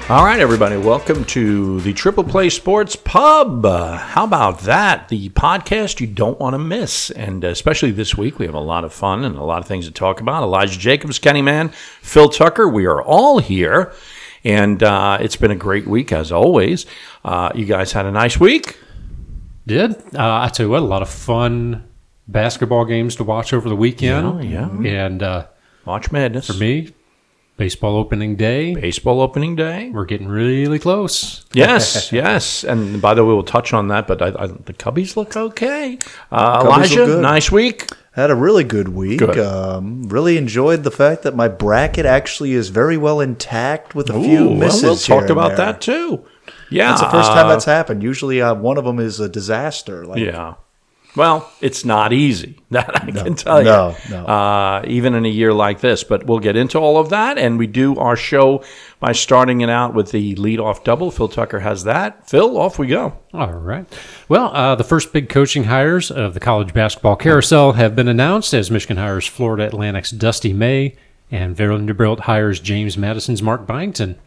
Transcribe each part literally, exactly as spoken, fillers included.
All right, everybody, welcome to the Triple Play Sports Pub. Uh, how about that? The podcast you don't want to miss. And especially this week, we have a lot of fun and a lot of things to talk about. Elijah Jacobs, Kenny Mann, Phil Tucker, we are all here. And uh, it's been a great week, as always. Uh, you guys had a nice week? Did. Uh, I tell you what, a lot of fun basketball games to watch over the weekend. Yeah, yeah. And uh, March Madness. for me, baseball opening day. Baseball opening day. We're getting really close. Yes, yes. And by the way, we'll touch on that, but I, I, the Cubbies look okay. Uh, Cubbies look Elijah, good. nice week. Had a really good week. Good. Um, really enjoyed the fact that my bracket actually is very well intact with a Ooh, few well, misses. we'll here talk and about there. that too. Yeah, That's the first time uh, that's happened. Usually, uh, one of them is a disaster. Like, Yeah. Well, it's not easy. That I No, can tell you. no, no. Uh, even in a year like this. But we'll get into all of that, and we do our show by starting it out with the leadoff double. Phil Tucker has that. Phil, off we go. All right. Well, uh, the first big coaching hires of the college basketball carousel have been announced as Michigan hires Florida Atlantic's Dusty May and Vanderbilt hires James Madison's Mark Byington.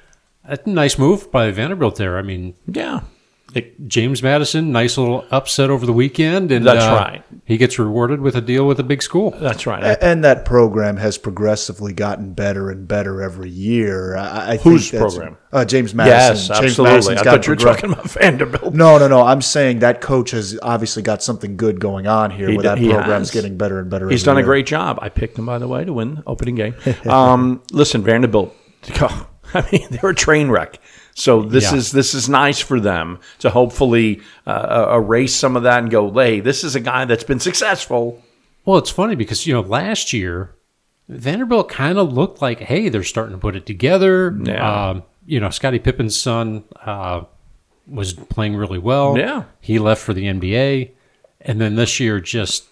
A nice move by Vanderbilt there. I mean, Yeah. It, James Madison, nice little upset over the weekend. And That's uh, right. He gets rewarded with a deal with a big school. that's right. A- And that program has progressively gotten better and better every year. I, I Whose think that's- program? Uh, James Madison. yes, James absolutely. Madison's I got thought you were progress- talking about Vanderbilt. No, no, no. I'm saying that coach has obviously got something good going on here He where d- that he program's has. getting better and better. He's every done a year. great job. I picked him, by the way, to win the opening game. Um, listen, Vanderbilt, oh, I mean, they're a train wreck. So this Yeah. is this is nice for them to hopefully uh, erase some of that and go, hey, this is a guy that's been successful. Well, it's funny because, you know, last year, Vanderbilt kind of looked like, hey, they're starting to put it together. Yeah. Um, you know, Scottie Pippen's son uh, was playing really well. Yeah. He left for the N B A. And then this year, just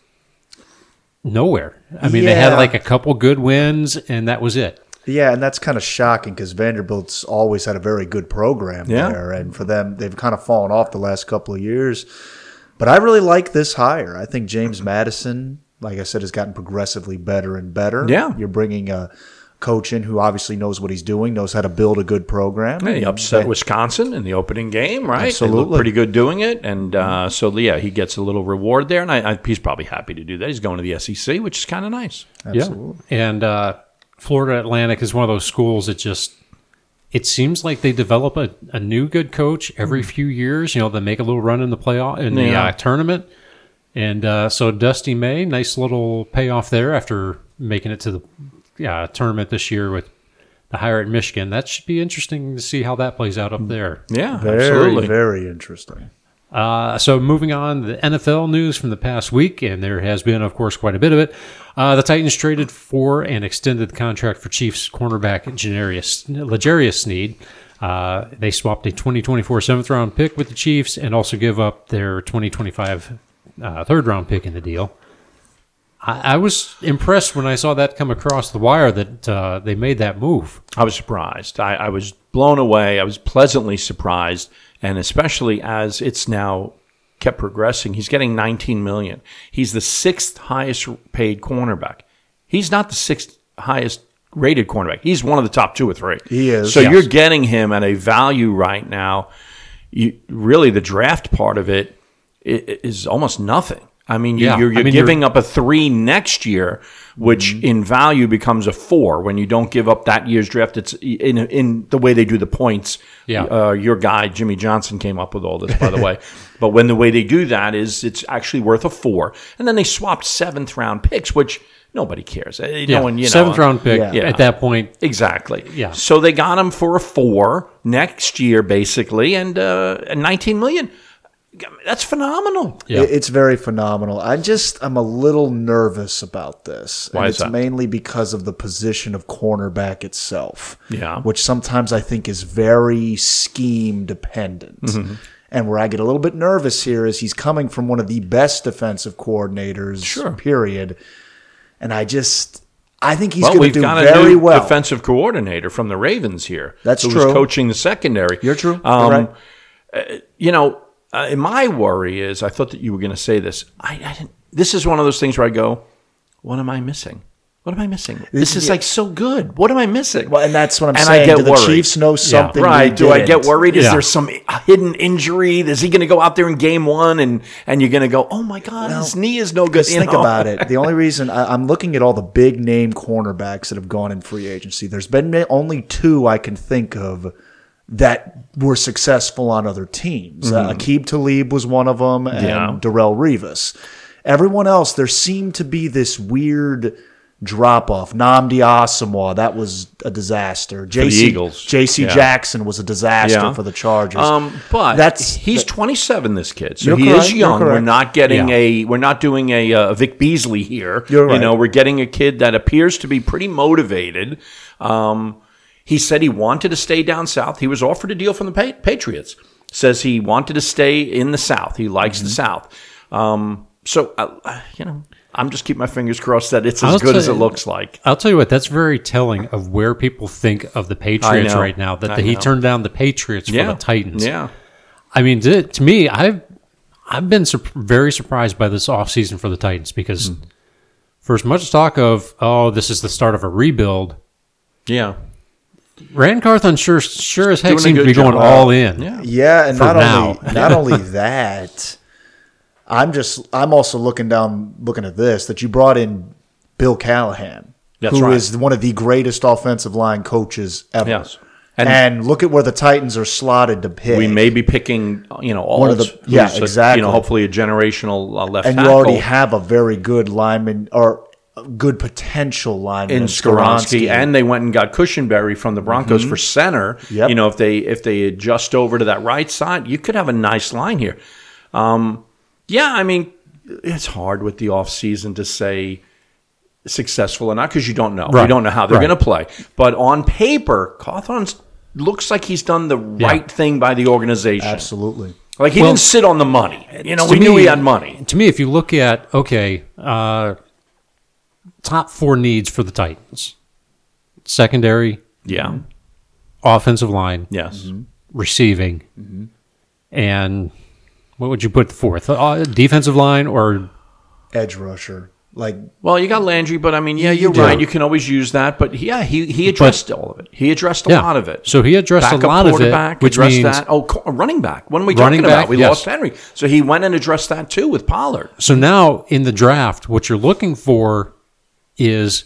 nowhere. I mean, they had Yeah. like a couple good wins, and that was it. Yeah, and that's kind of shocking because Vanderbilt's always had a very good program Yeah. there, and for them, they've kind of fallen off the last couple of years. But I really like this hire. I think James Madison, like I said, has gotten progressively better and better. Yeah. You're bringing a coach in who obviously knows what he's doing, knows how to build a good program. He upset They- Wisconsin in the opening game, right? They Absolutely. looked pretty good doing it. And uh, so, yeah, he gets a little reward there. And I, I, he's probably happy to do that. He's going to the S E C, which is kind of nice. Absolutely. Yeah. And uh, Florida Atlantic is one of those schools that just, it seems like they develop a, a new good coach every few years. You know, they make a little run in the playoff, in the Yeah. uh, tournament. And uh, so Dusty May, nice little payoff there after making it to the yeah, tournament this year with the hire at Michigan. That should be interesting to see how that plays out up there. Yeah, Very, absolutely. very interesting. Uh, so moving on, the N F L news from the past week, and there has been, of course, quite a bit of it. Uh, the Titans traded for and extended the contract for Chiefs cornerback L'Jarius, L'Jarius Sneed. Uh, they swapped a twenty twenty-four seventh-round pick with the Chiefs and also give up their twenty twenty-five uh, third-round pick in the deal. I, I was impressed when I saw that come across the wire that uh, they made that move. I was surprised. I, I was blown away. I was pleasantly surprised, and especially as it's now kept progressing. He's getting nineteen million dollars. He's the sixth highest paid cornerback. He's not the sixth highest rated cornerback. He's one of the top two or three. He is. So Yes. you're getting him at a value right now. You really the draft part of it i- is almost nothing. I mean, you, Yeah. you're, you're I mean, giving you're- up a three next year, which Mm-hmm. in value becomes a four when you don't give up that year's draft. It's in in the way they do the points. Yeah. Uh, your guy Jimmy Johnson came up with all this, by the way. But when the way they do that is, it's actually worth a four, and then they swapped seventh round picks, which nobody cares. Uh, Yeah, No one, you know, seventh round pick Yeah. at that point. Exactly. Yeah. So they got him for a four next year, basically, and uh, and nineteen million. That's phenomenal. Yeah. It- It's very phenomenal. I just I'm a little nervous about this. Why and is it's that? mainly because of the position of cornerback itself. Yeah. Which sometimes I think is very scheme dependent. Mm-hmm. And where I get a little bit nervous here is he's coming from one of the best defensive coordinators, Sure. period. And I just I think he's Well, going we've to do got a very new well. defensive coordinator from the Ravens here. That's who's true. coaching the secondary. You're true. You're Um, right. uh, you know, uh, my worry is, I thought that you were going to say this. I, I didn't. This is one of those things where I go, what am I missing? What am I missing? This is like so good. What am I missing? Well, and that's what I'm and saying. I get Do the worried. Chiefs know something? Yeah, right. we Do I get didn't? worried? Is Yeah. there some hidden injury? Is he going to go out there in game one and, and you're going to go, oh my God, Well, his knee is no good? Just You think know? about it. The only reason I, I'm looking at all the big name cornerbacks that have gone in free agency, there's been only two I can think of that were successful on other teams. Mm-hmm. Uh, Aqib Talib was one of them, and Yeah. Darrell Rivas. Everyone else, there seemed to be this weird drop off. Namdi Asamoah, that was a disaster. J C Eagles. J C Yeah. Jackson was a disaster Yeah. for the Chargers. Um, but That's he's twenty-seven. This kid, so You're he correct, is you're young. We're correct. not getting Yeah. a we're not doing a uh, Vic Beasley here. You're You right. know, we're getting a kid that appears to be pretty motivated. Um, he said he wanted to stay down south. He was offered a deal from the pa- Patriots. Says he wanted to stay in the South. He likes Mm-hmm. the South. Um, so uh, you know, I'm just keeping my fingers crossed that it's as I'll good as tell it you- looks like. I'll tell you what, that's very telling of where people think of the Patriots know. right now. That I the, he know. turned down the Patriots for Yeah, the Titans. Yeah. I mean, to, to me, I've I've been sur- very surprised by this offseason for the Titans because Hmm. for as much talk of, oh, this is the start of a rebuild, Yeah. Rand Carthon sure sure as heck Doing a seems to good be going job. all in. Yeah. Yeah, and For not now. only not only that, I'm just I'm also looking down looking at this that you brought in Bill Callahan, That's who right. is one of the greatest offensive line coaches ever. Yes. And, And- look at where the Titans are slotted to pick. We may be picking, you know, One of the- Alt, yeah, who's a- exactly. You know, hopefully a generational uh, left and you tackle. already have a very good lineman or a good potential lineman in Skoronski, and they went and got Cushenberry from the Broncos for center. Yep. You know, if they if they adjust over to that right side, you could have a nice line here. Um, yeah, I mean, it's hard with the offseason to say successful or not because you don't know. You Right. don't know how they're Right. going to play. But on paper, Cawthon looks like he's done the right thing by the organization. absolutely. Like he Well, didn't sit on the money. You know, To we knew me- he had money. To me, if you look at, okay, uh, top four needs for the Titans secondary, Yeah. offensive line, Yes. receiving, and what would you put the fourth? Uh, defensive line or Edge rusher. Like Well, you got Landry, but I mean, yeah, You you're do. right. You can always use that. But yeah, he, he addressed all of it. He addressed a Yeah. lot of it. So he addressed a Backup lot of it, quarterback, which addressed means- that. Oh, co- running back. What are we Running talking back, about? We yes. lost Henry. So he went and addressed that too with Pollard. So now in the draft, what you're looking for is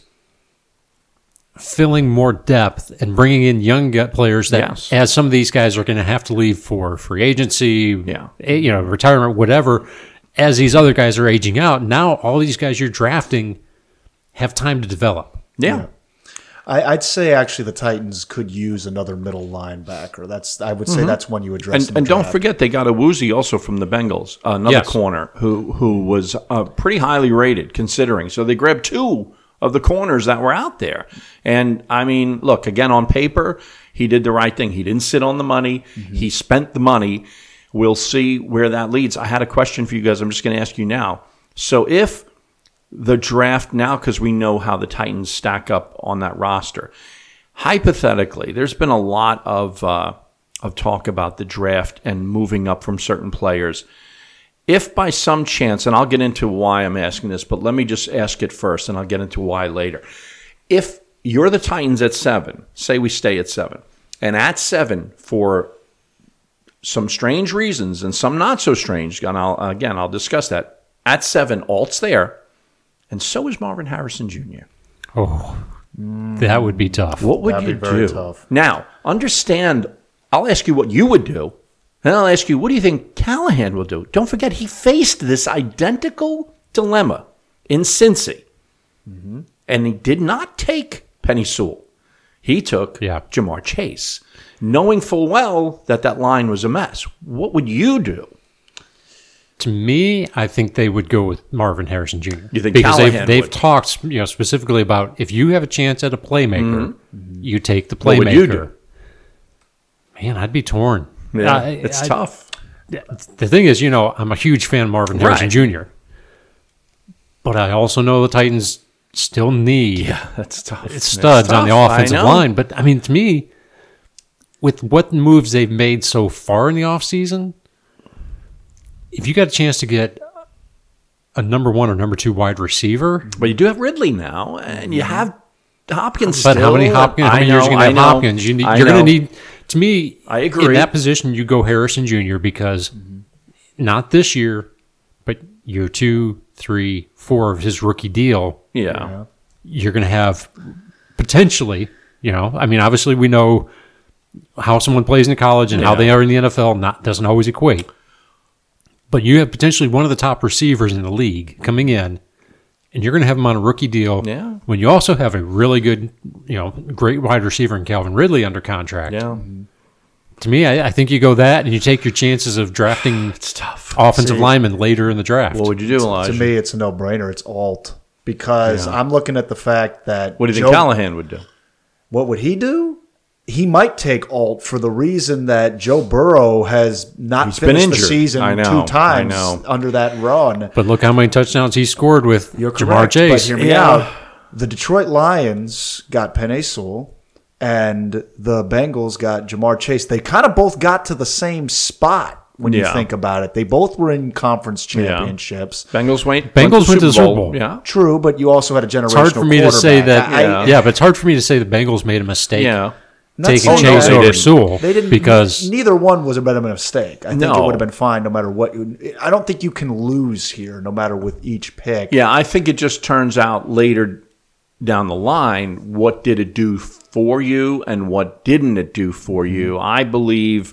filling more depth and bringing in young gut players that, Yes. as some of these guys are going to have to leave for free agency, Yeah. eh, you know, retirement, whatever. As these other guys are aging out, now all these guys you're drafting have time to develop. Yeah. I, I'd say actually the Titans could use another middle linebacker. That's I would say that's one you address. And, in the and don't draft. forget, they got a Woozy also from the Bengals, another Yes. corner who who was uh, pretty highly rated considering. So they grabbed two of the corners that were out there. And I mean, look, again, on paper, he did the right thing. He didn't sit on the money. He spent the money. We'll see where that leads. I had a question for you guys. I'm just going to ask you now. So if the draft now, because we know how the Titans stack up on that roster, hypothetically, there's been a lot of uh, of talk about the draft and moving up from certain players. If by some chance, and I'll get into why I'm asking this, but let me just ask it first, and I'll get into why later. If you're the Titans at seven, say we stay at seven, and at seven for some strange reasons and some not so strange, and I'll, again, I'll discuss that. At seven, Alt's there, and so is Marvin Harrison Junior Oh, that would be tough. What would That'd you be very do? tough. Now, understand, I'll ask you what you would do, and I'll ask you, what do you think Callahan will do? Don't forget, he faced this identical dilemma in Cincy, Mm-hmm. and he did not take Penny Sewell. He took Yeah. Jamar Chase, knowing full well that that line was a mess. What would you do? To me, I think they would go with Marvin Harrison Junior You think because Callahan they've, they've would? talked, you know, specifically about if you have a chance at a playmaker, you take the playmaker. What would you do? Man, I'd be torn. Yeah, I- it's I- tough. The thing is, you know, I'm a huge fan of Marvin Harrison Right. Junior But I also know the Titans still need Yeah, that's tough. it's studs on the tough, I offensive know. line. But I mean, to me, with what moves they've made so far in the offseason, if you got a chance to get a number one or number two wide receiver. But you do have Ridley now, and you have Hopkins. But still. how many Hopkins? How many I years are know, you going to I have know, Hopkins? You need, I you're going know. to need. To me, I agree. In that position, you go Harrison Junior because not this year, but year two, three, four of his rookie deal. Yeah. You're going to have potentially. You know, I mean, obviously, we know how someone plays in college and how Yeah. they are in the N F L. Not doesn't always equate. But you have potentially one of the top receivers in the league coming in, and you're going to have him on a rookie deal. Yeah. When you also have a really good, you know, great wide receiver in Calvin Ridley under contract. Yeah. To me, I, I think you go that, and you take your chances of drafting It's tough. offensive See, linemen later in the draft. What would you do, Elijah? To me, it's a no-brainer. It's Alt because Yeah. I'm looking at the fact that What do you Joe- think Callahan would do? What would he do? He might take Alt for the reason that Joe Burrow has not He's been finished the injured. season I know, two I times know. under that run. but look how many touchdowns he scored with You're Jamar correct, but Chase. hear me Yeah. out. The Detroit Lions got Penei Sewell, and the Bengals got Jamar Chase. They kind of both got to the same spot when you Yeah. think about it. They both were in conference championships. Bengals went. Bengals went to the Super Bowl. Yeah. True, but you also had a generational It's hard for me to say that. quarterback. I- yeah. but it's hard for me to say the Bengals made a mistake Yeah. Not taking saying Chase that. they over didn't. Sewell. They didn't because neither one was a bit of a mistake. I think it No. would have been fine no matter what. I don't think you can lose here, no matter with each pick. Yeah, I think it just turns out later down the line, what did it do for you and what didn't it do for you? I believe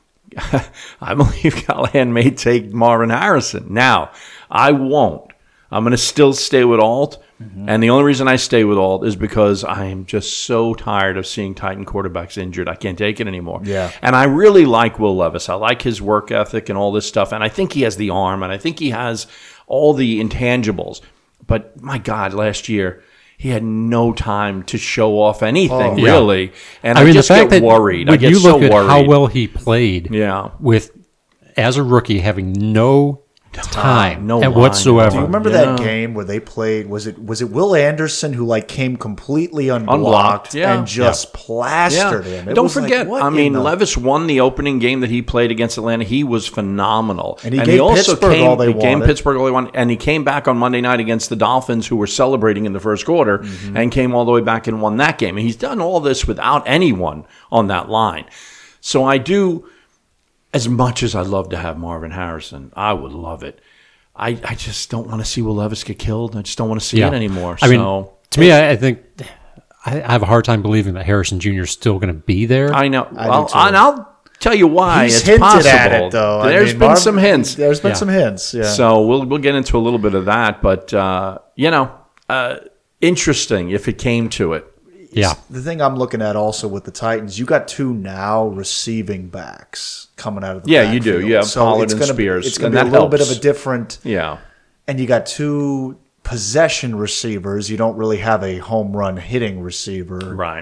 I believe Callahan may take Marvin Harrison. Now, I won't. I'm going to still stay with Alt. Mm-hmm. And the only reason I stay with Alt is because I am just so tired of seeing Titan quarterbacks injured. I can't take it anymore. Yeah. And I really like Will Levis. I like his work ethic and all this stuff. And I think he has the arm and I think he has all the intangibles. But my God, last year, he had no time to show off anything, Oh, yeah. really. And I, I mean, just the fact get that worried. I when get you so look at worried. how well he played, Yeah. with as a rookie having no time no and line. whatsoever. Do you remember Yeah. that game where they played? Was it was it Will Anderson who like came completely unblocked, Unblocked, yeah. and just plastered him? It Don't was like, forget, what I in mean, the- Levis won the opening game that he played against Atlanta. He was phenomenal. And he gave Pittsburgh came, all they he came wanted. Pittsburgh all they wanted. And he came back on Monday night against the Dolphins, who were celebrating in the first quarter, Mm-hmm. and came all the way back and won that game. And he's done all this without anyone on that line. So I do, as much as I'd love to have Marvin Harrison, I would love it. I, I just don't want to see Will Levis get killed. I just don't want to see Yeah. it anymore. I mean, so to me, I, I think I, I have a hard time believing that Harrison Junior is still going to be there. I know. I do well, too. and I'll tell you why. He's it's hinted possible. at it though. I There's mean, been Marv- some hints. There's been Yeah. some hints. Yeah. So we'll we'll get into a little bit of that, but uh, you know, uh, interesting if it came to it. yeah, The thing I'm looking at also with the Titans, you got two now receiving backs coming out of the Yeah, you do. backfield. You have so Pollard it's and gonna Spears, Be, it's going and to be a that little bit of helps. a different. Yeah, And you got two possession receivers. You don't really have a home run hitting receiver. right.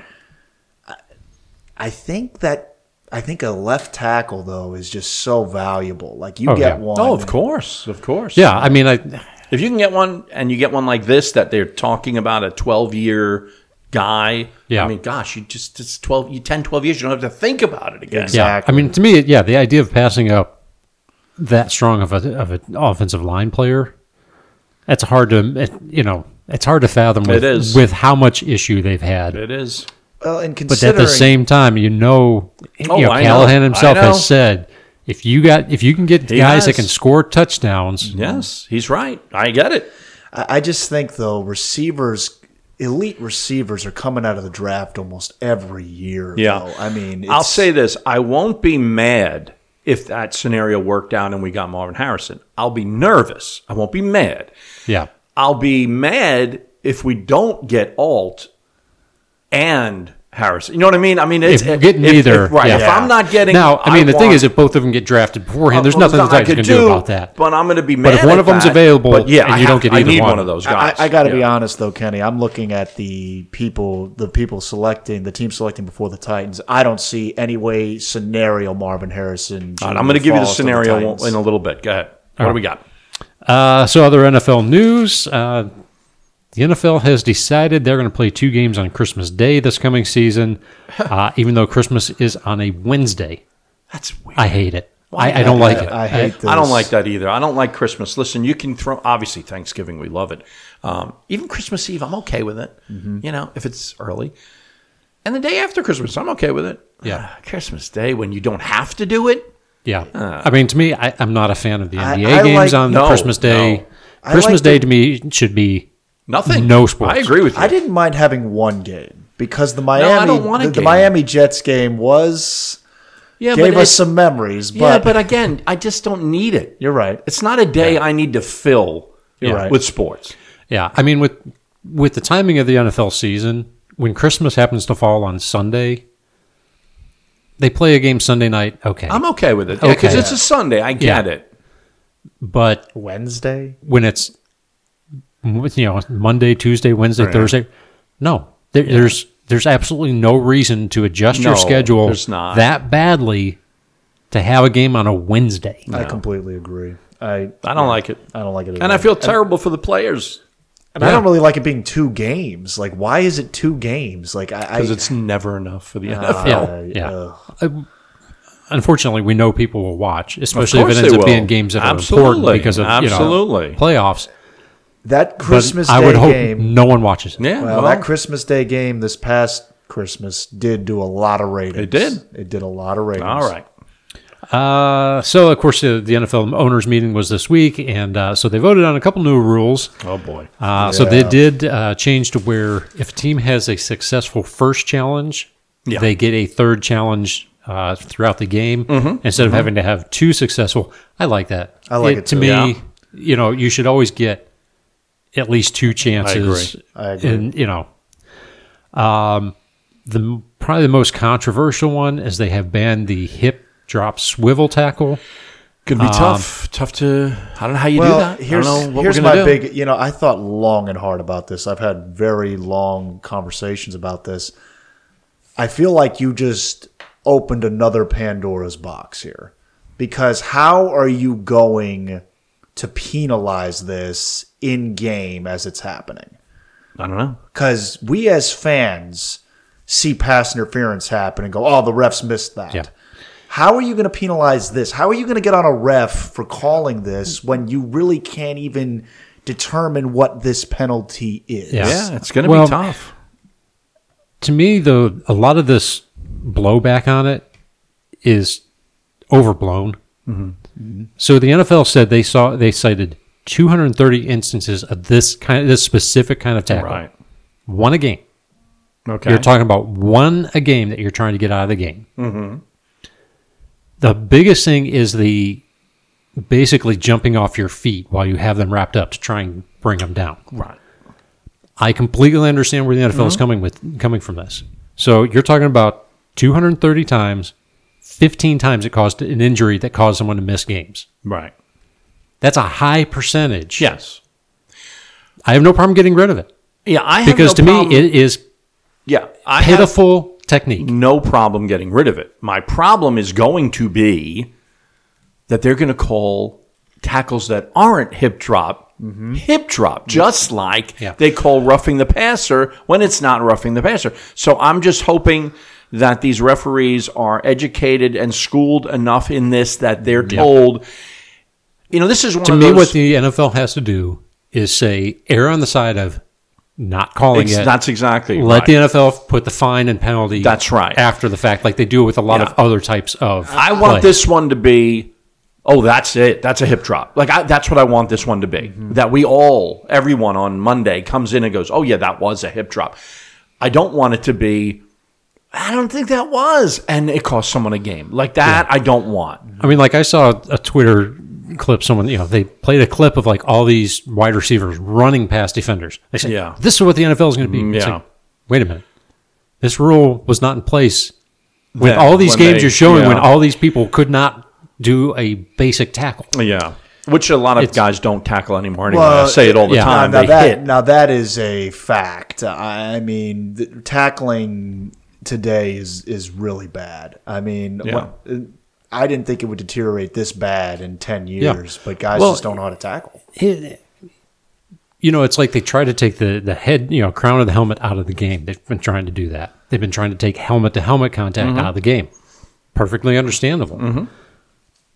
I think that I think a left tackle though is just so valuable. Like you Oh, get yeah. one. Oh, of course, of course. yeah. I mean, I If you can get one, and you get one like this, that they're talking about a twelve-year guy. Yeah. I mean, gosh, you just it's twelve, you ten, twelve years. You don't have to think about it again. Exactly. yeah. I mean, to me, yeah, the idea of passing up that strong of a of an offensive line player, that's hard to it, you know, it's hard to fathom with, It is. with how much issue they've had. It is. Well, and But at considering the same time, you know, Oh, you know I know. Callahan himself I know. has said, if you got if you can get He guys that has. can score touchdowns, Yes, he's right. I get it. I I just think though receivers, elite receivers are coming out of the draft almost every year. Yeah. though. I mean, I'll it's- say this: I won't be mad if that scenario worked out and we got Marvin Harrison. I'll be nervous. I won't be mad. yeah, I'll be mad if we don't get Alt and Harrison. You know what I mean? I mean, it's, If you get if- neither, if- right? yeah. If I'm not getting now I mean the thing want- is, if both of them get drafted beforehand, there's Well, nothing the I Titans could can do about that. But I'm going to be mad. But if one at of them's that. available but yeah, and I you don't have- get I either need one. one of those I, guys. I got to be Yeah. honest though, Kenny. I'm looking at the people, the people selecting, the team selecting before the Titans. I don't see any way scenario Marvin Harrison. All right, I'm going to give you the falls to scenario Titans. in a little bit. Go ahead. What do we got? Uh, so other N F L news. Uh, the N F L has decided they're going to play two games on Christmas Day this coming season, uh, even though Christmas is on a Wednesday. That's weird. I hate it. I, I don't like it. I, I hate this. I don't like that either. I don't like Christmas. Listen, you can throw, obviously Thanksgiving, we love it. Um, even Christmas Eve, I'm okay with it. Mm-hmm. You know, if it's early. And the day after Christmas, I'm okay with it. Yeah. Uh, Christmas Day, when you don't have to do it. Yeah. I mean, to me, I, I'm not a fan of the N B A I- I games like- on No, Christmas Day. no. I Christmas like Day the- to me should be Nothing. no sports. I agree with you. I didn't mind having one game because the I Miami don't want a the, the game. Miami Jets game was yeah, gave but us it- some memories. But, Yeah, but again, I just don't need it. you're right. It's not a day I need to fill You're right. with sports. Yeah. I mean, with with the timing of the N F L season, when Christmas happens to fall on Sunday, they play a game Sunday night. Okay. I'm okay with it. Because Okay. it's a Sunday. I get Yeah. it. but Wednesday. when it's, you know, Monday, Tuesday, Wednesday, Right. Thursday, no. There, There's there's absolutely no reason to adjust No, your schedule there's not. that badly to have a game on a Wednesday. I completely agree. I I don't like it. I don't like it at And all. I feel terrible for the players and I don't really like it being two games. Like, why is it two games? Like, I because I, it's never enough for the N uh, F L. I- Yeah. ugh. Unfortunately, we know people will watch, especially if course it ends they up will. being games that are Absolutely. important because of Absolutely. you know playoffs. That But Christmas I Day would hope game. no one watches it. Yeah, Well, well, that Christmas Day game this past Christmas did do a lot of ratings. It did? It did a lot of ratings. all right. Uh, so, of course, uh, the N F L owners meeting was this week, and uh, so they voted on a couple new rules. Oh, boy. Uh, So they Yeah. did uh, change to where if a team has a successful first challenge, Yeah. they get a third challenge uh, throughout the game instead of having to have two successful. I like that. I like it To too. me, Yeah. you know, you should always get at least two chances. I agree. And you know, um, the probably the most controversial one is they have banned the hip drop swivel tackle. Could be tough. Tough to. I don't know how you Well, do that. here's, I don't know what here's we're my going to do. big, you know, I thought long and hard about this. I've had very long conversations about this. I feel like you just opened another Pandora's box here. Because how are you going to penalize this in game as it's happening? I don't know. Because we as fans see pass interference happen and go, oh, the refs missed that. Yeah. How are you going to penalize this? How are you going to get on a ref for calling this when you really can't even determine what this penalty is? Yeah. Yeah, it's going to Well, be tough. To me, though, a lot of this blowback on it is overblown. So the N F L said they saw they cited two hundred thirty instances of this kind of this specific kind of tackle. Right. One a game. Okay. You're talking about one a game that you're trying to get out of the game. Mm-hmm. The biggest thing is the basically jumping off your feet while you have them wrapped up to try and bring them down. Right. I completely understand where the N F L is coming with coming from this. So you're talking about two hundred thirty times, fifteen times it caused an injury that caused someone to miss games. Right. That's a high percentage. Yes. I have no problem getting rid of it Yeah, I have because no to problem- me it is yeah, I have pitiful technique. no problem getting rid of it. My problem is going to be that they're going to call tackles that aren't hip drop hip drop, just like Yeah. they call roughing the passer when it's not roughing the passer. So I'm just hoping that these referees are educated and schooled enough in this that they're told, you know, this is one To of me, those. what the N F L has to do is say err on the side of not calling Ex- it. that's exactly Let right. the N F L put the fine and penalty. That's right. After the fact, like they do with a lot Yeah. of other types of. I want play. this one to be, oh, that's it. That's a hip drop. Like, I, that's what I want this one to be. That we all, everyone on Monday comes in and goes, oh, yeah, that was a hip drop. I don't want it to be, I don't think that was. And it cost someone a game. Like that, I don't want. I mean, like I saw a Twitter clip. Someone, you know, they played a clip of like all these wide receivers running past defenders. They said, Yeah. "This is what the N F L is going to be." It's yeah. like, wait a minute, this rule was not in place with Then, all these when games they- you're showing yeah. when all these people could not do a basic tackle. Yeah. Which a lot of It's- guys don't tackle anymore anyway. Well, I say it all the yeah. time. Now, they that, hit. now that is a fact. I mean, the, tackling today is is really bad. I mean, Yeah. what, I didn't think it would deteriorate this bad in ten years, but guys Well, just don't know how to tackle. It- you know, it's like they try to take the, the head, you know, crown of the helmet out of the game. They've been trying to do that. They've been trying to take helmet to helmet contact out of the game. Perfectly understandable.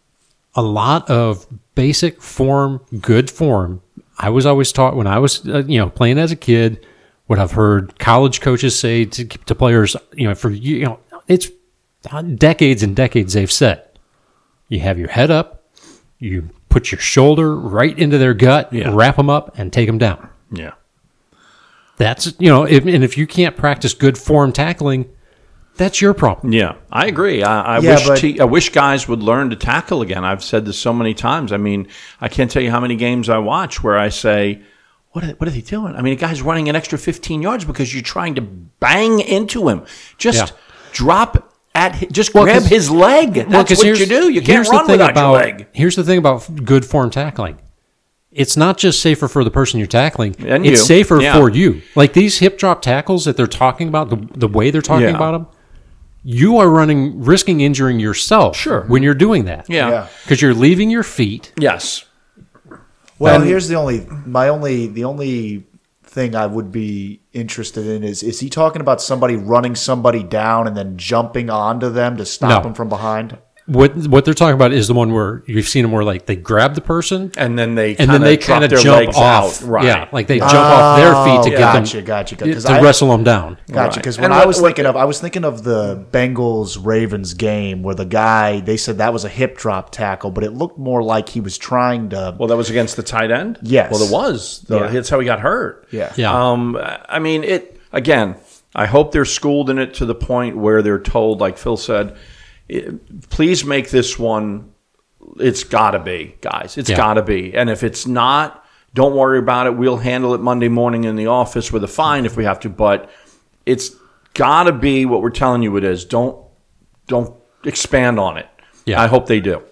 a lot of basic form, good form. I was always taught when I was, uh, you know, playing as a kid, what I've heard college coaches say to, to players, you know, for, you know, it's decades and decades they've said, you have your head up, you put your shoulder right into their gut, Yeah. wrap them up, and take them down. Yeah. That's, you know, if, and if you can't practice good form tackling, that's your problem. Yeah, I agree. I, I Yeah, wish but- te- I wish guys would learn to tackle again. I've said this so many times. I mean, I can't tell you how many games I watch where I say, "What are, what are they doing?" I mean, a guy's running an extra fifteen yards because you're trying to bang into him. Just Yeah. drop at, hi- just Well, grab 'cause- his leg. That's Well, 'cause what here's- you do. You can't here's the run thing without about, your leg. Here's the thing about good form tackling. It's not just safer for the person you're tackling. And it's you. safer Yeah. for you. Like these hip drop tackles that they're talking about, the, the way they're talking Yeah. about them, you are running, risking injuring yourself Sure. when you're doing that. Yeah. Yeah. Because you're leaving your feet. Yes. Well, And- here's the only my only the only thing I would be interested in is is he talking about somebody running somebody down and then jumping onto them to stop No. them from behind? What what they're talking about is the one where you've seen them where like they grab the person And then they and kinda then they drop kind of their jump legs off. out. Right. Yeah, like they jump off their feet to Oh, get gotcha, them gotcha, to because I- wrestle them down. Gotcha. Right. Because And when what- I was what- thinking of, I was thinking of the Bengals Ravens game where the guy they said that was a hip drop tackle, but it looked more like he was trying to. Well, that was against the tight end? Yes. Well, it was. The, Yeah. That's how he got hurt. Yeah. Yeah. Um, I mean, it again, I hope they're schooled in it to the point where they're told, like Phil said, it, please make this one, it's got to be, guys. It's Yeah. got to be. And if it's not, don't worry about it. We'll handle it Monday morning in the office with a fine if we have to. But it's got to be what we're telling you it is. Don't don't expand on it. Yeah. I hope they do.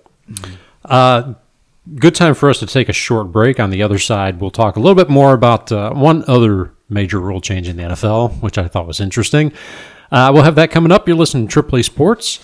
Good time for us to take a short break. On the other side, we'll talk a little bit more about uh, one other major rule change in the N F L, which I thought was interesting. Uh, we'll have that coming up. You're listening to Triple A Sports.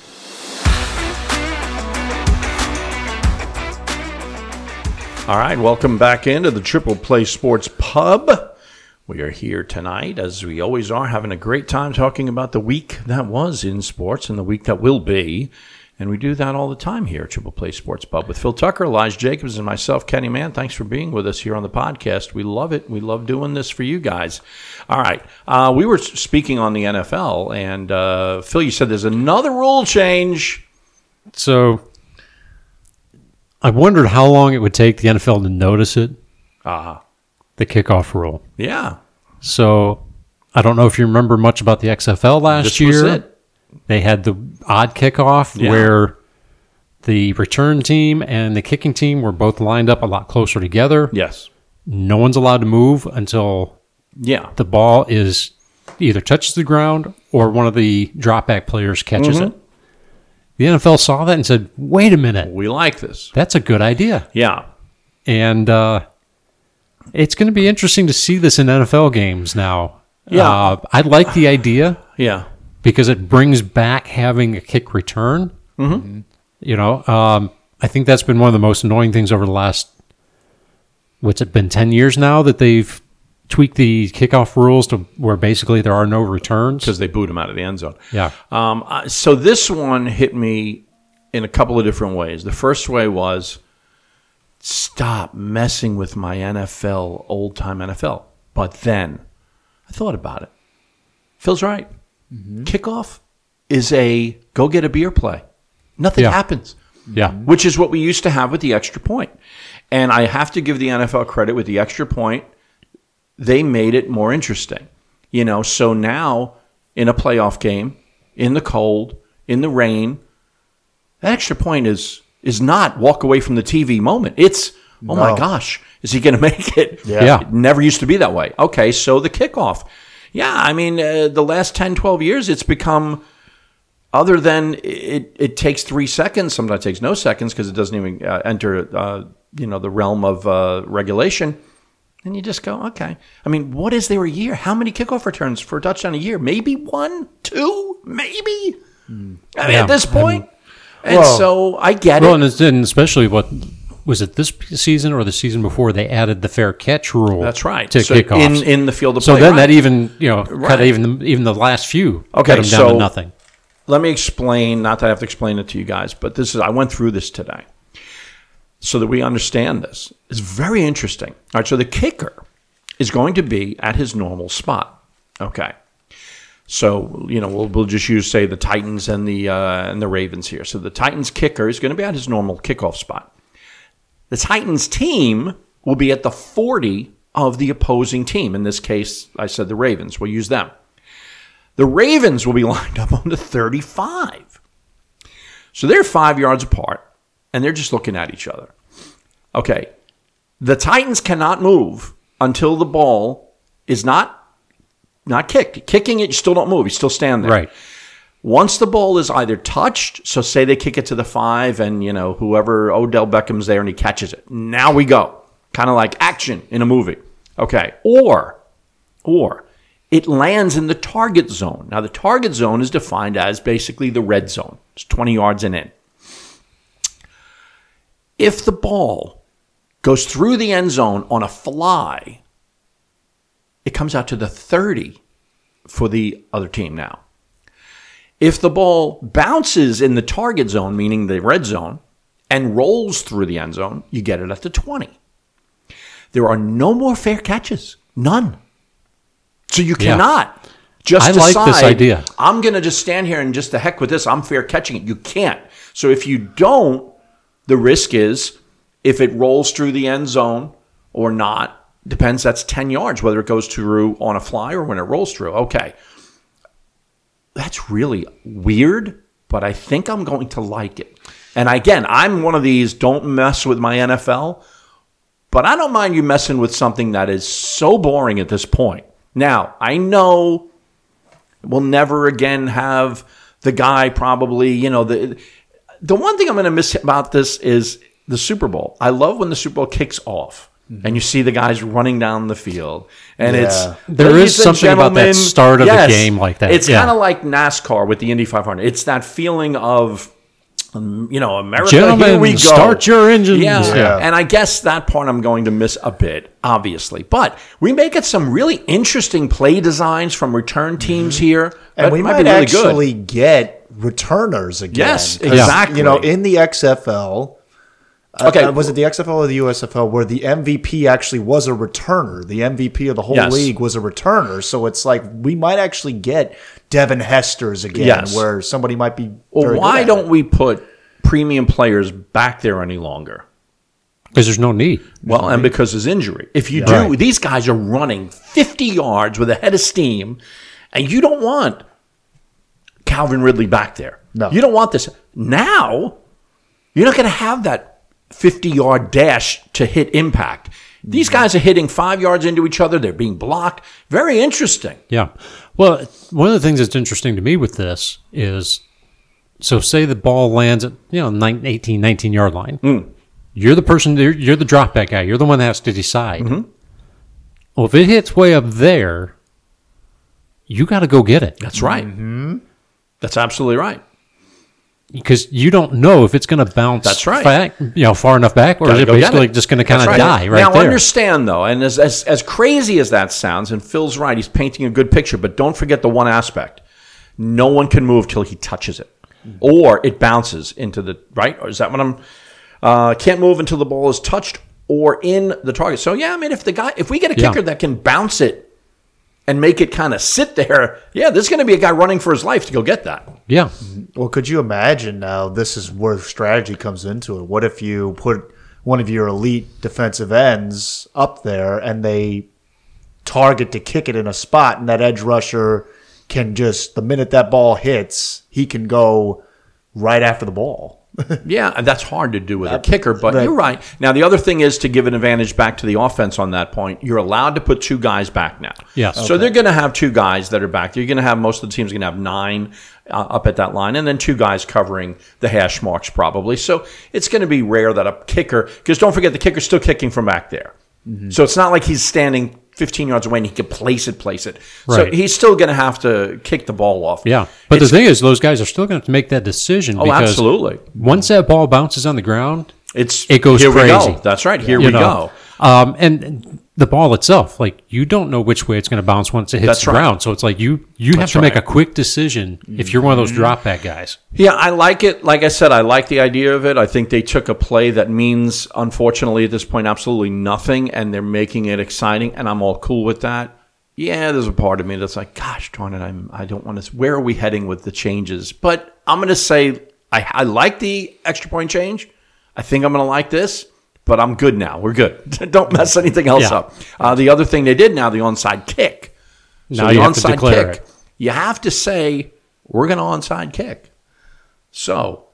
All right, welcome back into the Triple Play Sports Pub. We are here tonight, as we always are, having a great time talking about the week that was in sports and the week that will be. And we do that all the time here at Triple Play Sports Pub with Phil Tucker, Elijah Jacobs, and myself, Kenny Mann. Thanks for being with us here on the podcast. We love it. We love doing this for you guys. All right, uh, we were speaking on the N F L, and uh, Phil, you said there's another rule change. So I wondered how long it would take the N F L to notice it, Uh, the kickoff rule. yeah, So I don't know if you remember much about the X F L last this year. was it. They had the odd kickoff Yeah. where the return team and the kicking team were both lined up a lot closer together. Yes. No one's allowed to move until Yeah. the ball is either touches the ground or one of the drop back players catches Mm-hmm. it. The N F L saw that and said, wait a minute, We like this. that's a good idea. Yeah. And uh, it's going to be interesting to see this in N F L games now. Yeah. Uh, I like the idea Yeah. because it brings back having a kick return. Mm-hmm. You know, um, I think that's been one of the most annoying things over the last, what's it been, ten years now that they've tweaked the kickoff rules to where basically there are no returns. Because they boot him out of the end zone. Yeah. Um, uh, so this one hit me in a couple of different ways. The first way was stop messing with my N F L, old time N F L. But then I thought about it. Phil's right. Kickoff is a go get a beer play. Nothing Yeah. happens. Yeah. Which is what we used to have with the extra point. And I have to give the N F L credit with the extra point. They made it more interesting. You know, so now in a playoff game, in the cold, in the rain, that extra point is is not walk away from the T V moment. It's, oh my No. gosh, is he going to make it? Yeah. Yeah. It never used to be that way. Okay, so the kickoff. Yeah, I mean, uh, the last ten, twelve years, it's become, other than it, it takes three seconds, sometimes it takes no seconds because it doesn't even uh, enter, uh, you know, the realm of uh, regulation. And you just go, okay. I mean, what is there a year? How many kickoff returns for a touchdown a year? Maybe one, two, maybe. I mean, Yeah, at this point. And Well- so I get Well, it. and, it's, and especially what was it this season or the season before they added the fair catch rule? That's right. To So kickoffs. in in the field of so play. then right. that even you know Right. cut even the, even the last few Okay, cut them down so- to nothing. Let me explain, not that I have to explain it to you guys, but this is I went through this today. so that we understand this. It's very interesting. All right, so the kicker is going to be at his normal spot. Okay. So, you know, we'll, we'll just use, say, the Titans and the uh, and the Ravens here. So the Titans kicker is going to be at his normal kickoff spot. The Titans team will be at the forty of the opposing team. In this case, I said the Ravens. We'll use them. The Ravens will be lined up on the thirty-five. So they're five yards apart, and they're just looking at each other. Okay. The Titans cannot move until the ball is not Not kicked. Kicking it, you still don't move. You still stand there. Right. Once the ball is either touched, so say they kick it to the five and, you know, whoever, Odell Beckham's there and he catches it. Now we go. Kind of like action in a movie. Okay. Or, or it lands in the target zone. Now, the target zone is defined as basically the red zone. It's twenty yards and in. If the ball goes through the end zone on a fly, it comes out to the thirty for the other team now. If the ball bounces in the target zone, meaning the red zone, and rolls through the end zone, you get it at the twenty. There are no more fair catches. None. So you Yeah. cannot just I decide, like this idea. I'm going to just stand here and just the heck with this, I'm fair catching it. You can't. So if you don't, the risk is if it rolls through the end zone or not, depends, that's ten yards, whether it goes through on a fly or when it rolls through. Okay. That's really weird, but I think I'm going to like it. And again, I'm one of these, don't mess with my N F L, but I don't mind you messing with something that is so boring at this point. Now, I know we'll never again have the guy probably, you know, the the one thing I'm going to miss about this is the Super Bowl. I love when the Super Bowl kicks off. And you see the guys running down the field. And Yeah. it's... There ladies is and something about that gentlemen, start of the yes, game like that. It's Yeah. kind of like NASCAR with the Indy five hundred. It's that feeling of, um, you know, America, Gentlemen, here we go. start your engines. Yeah. Yeah. And I guess that part I'm going to miss a bit, obviously. But we may get some really interesting play designs from return teams here. And That we might might be really actually get returners again. Yes, 'Cause, exactly. You know, in the X F L, Okay. uh, was it the X F L or the U S F L, where the M V P actually was a returner? The M V P of the whole Yes. league was a returner. So it's like we might actually get Devin Hester's again, Yes. where somebody might be. Well, very why good at don't it. we put premium players back there any longer? Because there's no need. Well, and because his injury. If you Right. do, these guys are running fifty yards with a head of steam, and you don't want Calvin Ridley back there. No. You don't want this. Now, you're not going to have that fifty-yard dash to hit impact. These guys are hitting five yards into each other. They're being blocked. Very interesting. Yeah. Well, one of the things that's interesting to me with this is, so say the ball lands at, you know, nine, eighteen, nineteen yard line. Mm. You're the person, you're, you're the drop back guy. You're the one that has to decide. Mm-hmm. Well, if it hits way up there, you got to go get it. That's right. Mm-hmm. That's absolutely right. Because you don't know if it's going to bounce That's right. back, you know, far enough back, or Gotta is it go get basically it. just going to kind of That's die right now, there? understand, though, and as, as as crazy as that sounds, and Phil's right, he's painting a good picture, but don't forget the one aspect. No one can move till he touches it. Or it bounces into the, right? Or is that what I'm, uh, can't move until the ball is touched or in the target. So, yeah, I mean, if the guy, if we get a Yeah. kicker that can bounce it and make it kind of sit there, yeah, there's going to be a guy running for his life to go get that. Yeah. Well, could you imagine now? This is where strategy comes into it. What if you put one of your elite defensive ends up there and they target to kick it in a spot, and that edge rusher can just, the minute that ball hits, he can go right after the ball. Yeah, and that's hard to do with a kicker, but that- you're right. Now, the other thing is to give an advantage back to the offense on that point. You're allowed to put two guys back now. Yes. So they're going to have two guys that are back. You're going to have, most of the teams going to have nine uh, up at that line, and then two guys covering the hash marks probably. So it's going to be rare that a kicker, because don't forget, the kicker's still kicking from back there. Mm-hmm. So it's not like he's standing fifteen yards away and he can place it, place it. So Right. he's still going to have to kick the ball off. Yeah. But It's- the thing is, those guys are still going to have to make that decision. Oh, because absolutely. once that ball bounces on the ground, It's it goes here crazy. We go. That's right. Here you we know. go. Um, and the ball itself, like you don't know which way it's going to bounce once it hits That's the right. ground. So it's like you you have That's to make right. a quick decision if you're one of those drop back guys. Yeah, I like it. Like I said, I like the idea of it. I think they took a play that means, unfortunately, at this point, absolutely nothing, and they're making it exciting, and I'm all cool with that. Yeah, there's a part of me that's like, gosh darn it, I'm, I don't want to. Where are we heading with the changes? But I'm going to say I, I like the extra point change. I think I'm going to like this, but I'm good now. We're good. Don't mess anything else Yeah. up. Uh, the other thing they did now, the onside kick. So Now the you have to onside declare kick, it. you have to say, we're going to onside kick. So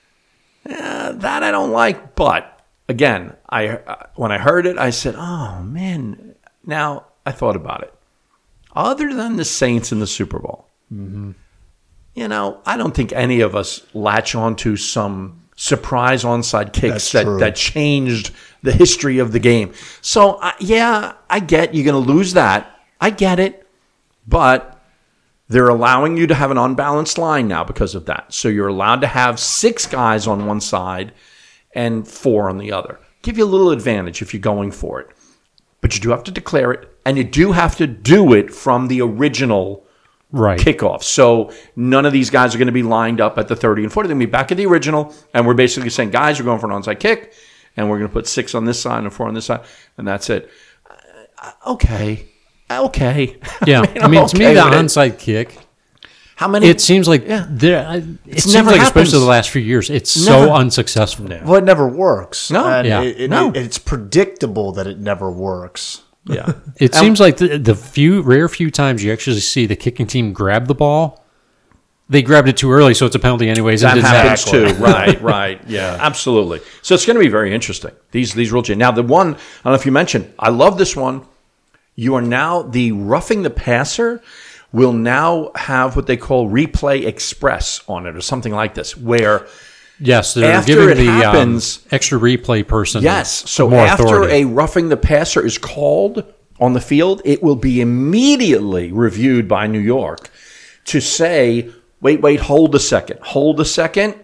uh, that I don't like. But again, I uh, when I heard it, I said, oh, man. Now, I thought about it. Other than the Saints in the Super Bowl, mm-hmm. you know, I don't think any of us latch onto some surprise onside kicks That's that, true. that changed the history of the game. So, uh, yeah, I get you're going to lose that. I get it. But they're allowing you to have an unbalanced line now because of that. So you're allowed to have six guys on one side and four on the other. Give you a little advantage if you're going for it. But you do have to declare it, and you do have to do it from the original Right. kickoff. So none of these guys are going to be lined up at the thirty and forty. They're going to be back at the original, and we're basically saying, guys, we're going for an onside kick, and we're going to put six on this side and four on this side, and that's it. Uh, okay. Okay. Yeah. I mean, I mean, I'm to me, okay the with it. onside kick, How many? it seems like Yeah. there. I- It It's seems never like, happens. especially the last few years, it's Never. so unsuccessful. Well, it never works. No. and Yeah. it, it, No. it- it's predictable that it never works. Yeah. It seems like the, the few rare few times you actually see the kicking team grab the ball, they grabbed it too early, so it's a penalty anyways. That It didn't happens matter. too. Right, right. Yeah, absolutely. So it's going to be very interesting. These these rule changes. Now, the one, I don't know if you mentioned, I love this one. You are now, the roughing the passer will now have what they call replay express on it or something like this, where Yes, they're After giving it the happens- um, extra replay person. Yes. So more after authority. a roughing the passer is called on the field, it will be immediately reviewed by New York to say, wait, wait, hold a second. Hold a second.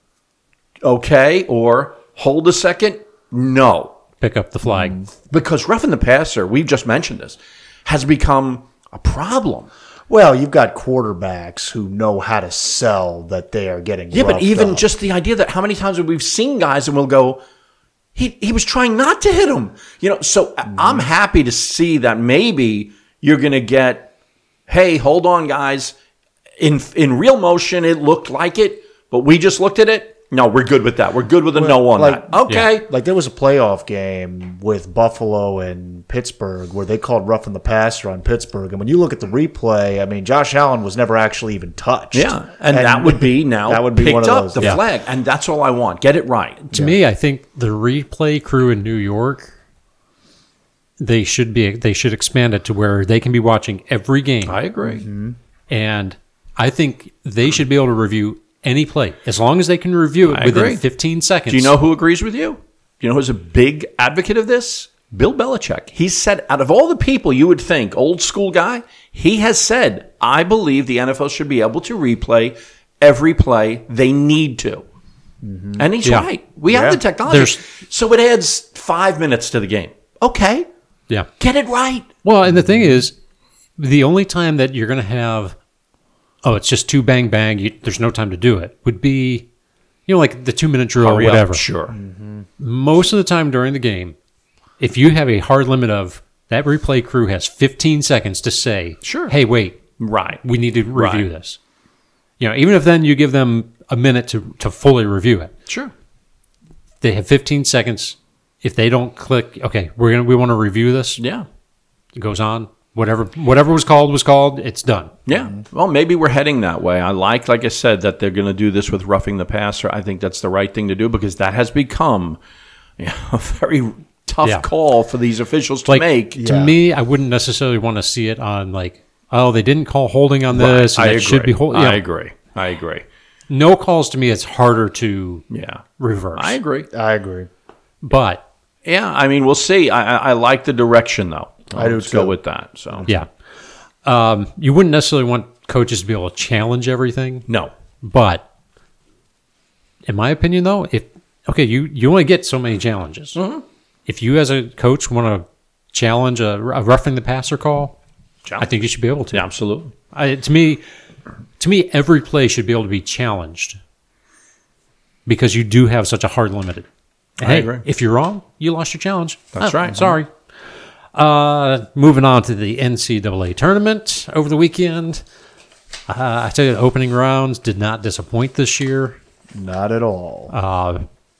Okay. Or hold a second. No. pick up the flag. Because roughing the passer, we've just mentioned this, has become a problem. Well, you've got quarterbacks who know how to sell that they are getting. Yeah, but roughed even up. just the idea that how many times have we seen guys and we'll go, he he was trying not to hit him. You know, so I'm happy to see that maybe you're going to get, hey, hold on, guys. In in real motion, it looked like it, but we just looked at it. No, we're good with that. We're good with a no on like- that. Okay. Like there was a playoff game with Buffalo and Pittsburgh where they called roughing the passer on Pittsburgh, and when you look at the replay, I mean, Josh Allen was never actually even touched. Yeah, and, that would be now that would be picked one of up those. the Yeah. flag, and that's all I want. Get it right. To me, I think the replay crew in New York, they should be they should expand it to where they can be watching every game, I agree. and I think they should be able to review any play as long as they can review it I within agree. fifteen seconds. Do you know who agrees with you? Do you know who's a big advocate of this? Bill Belichick. He said, out of all the people you would think, old school guy, he has said, I believe the N F L should be able to replay every play they need to. And he's Yeah. right. We Yeah. have the technology. There's- so it adds five minutes to the game. Okay. Yeah. Get it right. Well, and the thing is, the only time that you're going to have, oh, it's just two bang bang, you, there's no time to do it, would be, you know, like the two minute drill or Hurry up. whatever. Sure. Most of the time during the game, if you have a hard limit of that replay crew has fifteen seconds to say, Sure. hey, wait, Right. we need to review Right. this. You know, even if then you give them a minute to, to fully review it, Sure. they have fifteen seconds. If they don't click, okay, we're gonna we want to review this. Yeah. It goes on. Whatever whatever was called was called. It's done. Yeah. Well, maybe we're heading that way. I like, like I said, that they're going to do this with roughing the passer. I think that's the right thing to do because that has become you know, a very tough Yeah. call for these officials to Like make. to Yeah. me, I wouldn't necessarily want to see it on like, oh, they didn't call holding on this, Right. and I it agree. should be hold. I you know, agree. I agree. No calls to me. It's harder to Yeah. reverse. I agree. I agree. But Yeah. I mean, we'll see. I, I, I like the direction, though. I do Let's go too. with that. So yeah, um, you wouldn't necessarily want coaches to be able to challenge everything. no. But in my opinion, though, if okay, you you only get so many challenges. Mm-hmm. If you as a coach want to challenge a, a roughing the passer call, Challenge. I think you should be able to. Yeah, absolutely. I, to me, to me, every play should be able to be challenged because you do have such a hard limited. And I hey, agree. if you're wrong, you lost your challenge. That's Oh, right. Sorry. Uh, moving on to the N C double A tournament over the weekend. Uh, I tell you, the opening rounds did not disappoint this year. Not at all. Uh,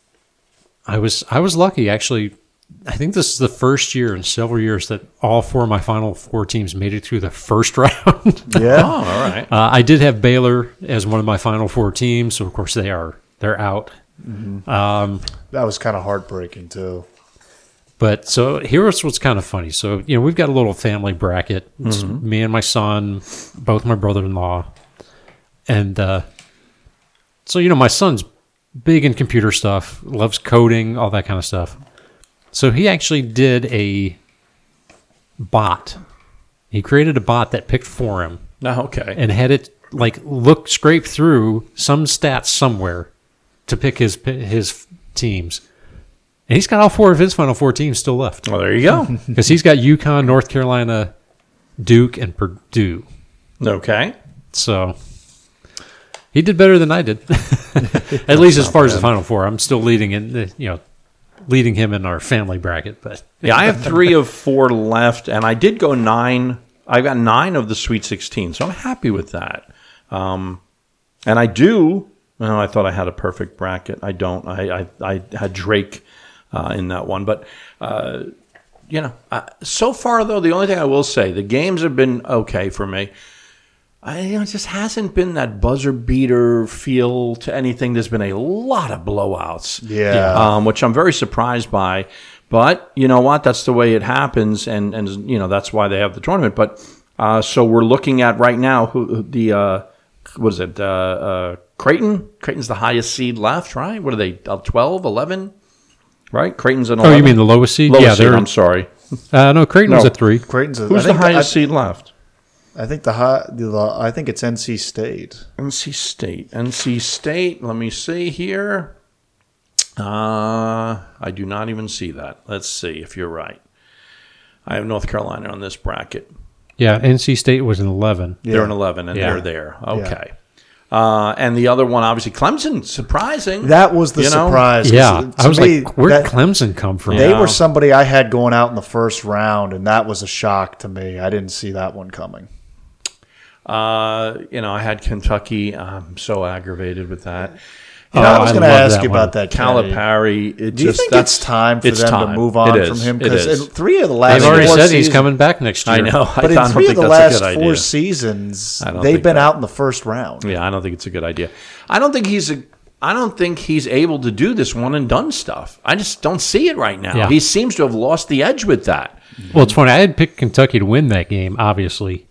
I was I was lucky actually. I think this is the first year in several years that all four of my Final Four teams made it through the first round. Yeah. Oh, all right. uh, I did have Baylor as one of my Final Four teams, so of course they are they're out. Um, That was kind of heartbreaking, too. but so here's what's kind of funny. So you know we've got a little family bracket. It's me and my son, both my brother-in-law, and uh, so you know my son's big in computer stuff, loves coding, all that kind of stuff. So he actually did a bot. He created a bot that picked for him No, okay. and had it like look scrape through some stats somewhere to pick his his teams. And he's got all four of his Final Four teams still left Well, there you go. because he's got UConn, North Carolina, Duke, and Purdue. Okay. So he did better than I did, at least as far as the Final Four. I'm still leading in, the, you know, leading him in our family bracket. But Yeah, I have three of four left, and I did go nine. I got nine of the Sweet sixteen, so I'm happy with that. Um, and I do. Well, I thought I had a perfect bracket. I don't. I I, I had Drake uh, in that one, but uh, you know, uh, so far though, the only thing I will say, the games have been okay for me. I, you know, it just hasn't been that buzzer beater feel to anything. There's been a lot of blowouts, Yeah. um, which I'm very surprised by. But you know what? That's the way it happens, and and you know that's why they have the tournament. But uh, so we're looking at right now who who the uh, what is it? Uh, uh, Creighton. Creighton's the highest seed left, right? What are they? Uh, twelve, eleven, right? Creighton's an oh, eleven. you mean the lowest seed? lowest yeah, seed? they're. I'm sorry. Uh, no, Creighton was No. at three. Creighton's a, Who's I the think, highest I, seed left? I think the high, the, I think it's N C State. N C State. N C State. Let me see here. Uh, I do not even see that. Let's see if you're right. I have North Carolina on this bracket. Yeah, N C State was an eleven. Yeah. They're an eleven, and Yeah. they're there. Okay. Uh, and the other one, obviously, Clemson. Surprising. That was the You know? surprise. 'cause Yeah, to I was me, like, where'd that- Clemson come from? They Yeah. were somebody I had going out in the first round, and that was a shock to me. I didn't see that one coming. Uh, you know, I had Kentucky. I'm so aggravated with that. You know, Oh, I was I going to love ask that you one. about that, Kenny. Calipari. It Do you just, think that's, it's time for it's them time. to move on It from is. him? It Because is. in three of the last They've already four said seasons, he's coming back next year. I know. I But in don't three think of the that's a last good four idea. seasons, I don't they've think been that- out in the first round. Yeah, I don't think it's a good idea. I don't think he's a. I don't think he's able to do this one and done stuff. I just don't see it right now. Yeah. He seems to have lost the edge with that. Well, it's funny. I had picked Kentucky to win that game, obviously,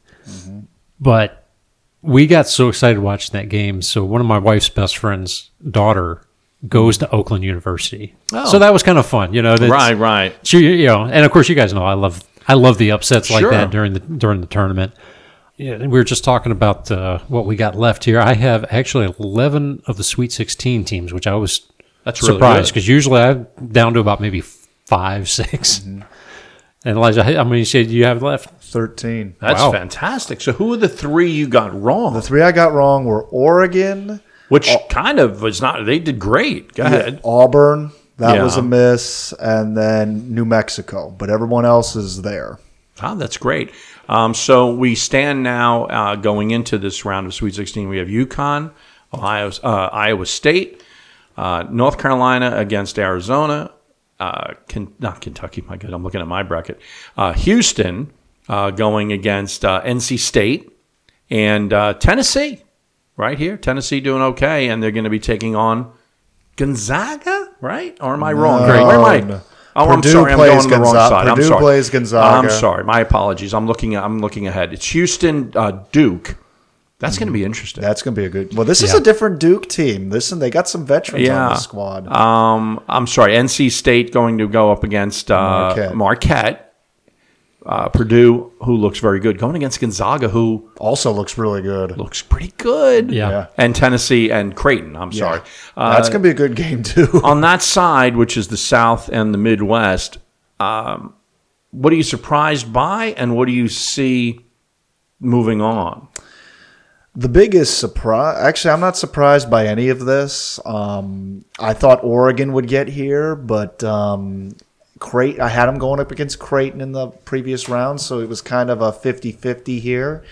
but we got so excited watching that game. So one of my wife's best friend's daughter goes to Oakland University. Oh. So that was kind of fun, you know. that's- Right, right. She, you know, and of course, you guys know I love I love the upsets like Sure. that during the during the tournament. Yeah, and we were just talking about uh, what we got left here. I have actually eleven of the Sweet sixteen teams, which I was That's really surprised good. because usually I'm down to about maybe five, six. Mm-hmm. And Elijah, how many you said you have left? thirteen. That's Wow. fantastic. So who are the three you got wrong? The three I got wrong were Oregon, Which kind of was not. They did great. Go ahead. Auburn. That Yeah. was a miss, and then New Mexico. But everyone else is there. Oh, that's great. Um, so we stand now uh, going into this round of Sweet sixteen. We have UConn, Ohio, uh, Iowa State, uh, North Carolina against Arizona, uh, Ken, not Kentucky. My God, I'm looking at my bracket. Uh, Houston uh, going against uh, N C State, and uh, Tennessee. Right here, Tennessee doing okay, and they're going to be taking on Gonzaga, right? Or am I wrong? No, Where am I? no. Oh, I'm Purdue sorry. I'm plays going on the wrong Gonza- side. I'm Purdue sorry. plays Gonzaga. I'm sorry. My apologies. I'm looking. I'm looking ahead. It's Houston, uh, Duke. That's going to be interesting. That's going to be a good. Well, this is Yeah. a different Duke team. Listen, they got some veterans Yeah. on the squad. Um, I'm sorry. N C State going to go up against uh, Marquette. Marquette. Uh, Purdue, who looks very good, going against Gonzaga, who Also looks really good. looks pretty good. Yeah. Yeah. And Tennessee and Creighton. I'm sorry. Uh, That's going to be a good game too. on that side, which is the South and the Midwest, um, what are you surprised by, and what do you see moving on? The biggest surprise, actually, I'm not surprised by any of this. Um, I thought Oregon would get here, but um, Creighton, I had them going up against Creighton in the previous round, so it was kind of a fifty-fifty here.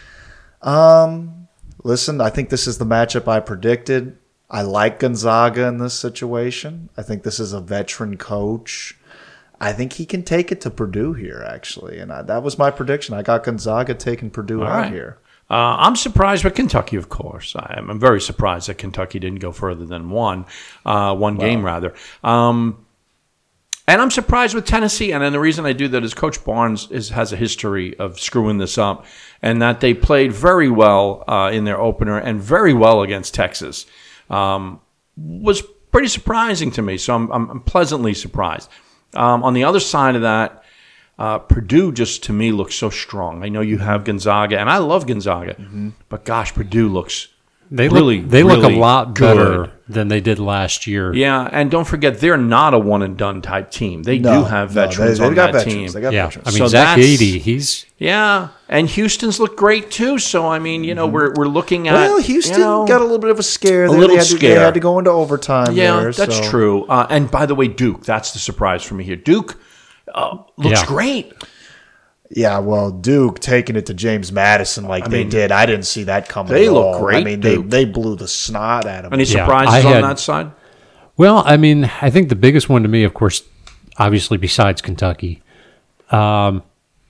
Um, listen, I think this is the matchup I predicted. I like Gonzaga in this situation. I think this is a veteran coach. I think he can take it to Purdue here, actually, and I, that was my prediction. I got Gonzaga taking Purdue All out right. here. Uh, I'm surprised with Kentucky, of course. I'm, I'm very surprised that Kentucky didn't go further than one, uh, one wow. game rather. Um, and I'm surprised with Tennessee. And then the reason I do that is Coach Barnes is, has a history of screwing this up, and that they played very well uh, in their opener and very well against Texas. Um, was pretty surprising to me, so I'm, I'm pleasantly surprised. Um, on the other side of that, Uh, Purdue just, to me, looks so strong. I know you have Gonzaga, and I love Gonzaga, mm-hmm. but gosh, Purdue looks they really, look, They really look a lot good. better than they did last year. Yeah, and don't forget, they're not a one-and-done type team. They no, do have no, veterans they, on got that veterans. team. They got yeah, veterans. I mean, So Zach that's- Edey, he's... Yeah, and Houston's looked great, too. So, I mean, you know, Mm-hmm. we're we're looking at... Well, Houston you know, got a little bit of a scare. a They, little they had to, scare. They had to go into overtime Yeah, there. that's so. true. Uh, and by the way, Duke, that's the surprise for me here. Duke uh, looks Yeah. great. Yeah, well, Duke taking it to James Madison like I they mean, did, I didn't see that coming they at look all. great, I mean, they, Duke. they blew the snot out of Any them. Yeah, surprises I on had- that side? Well, I mean, I think the biggest one to me, of course, obviously besides Kentucky, um,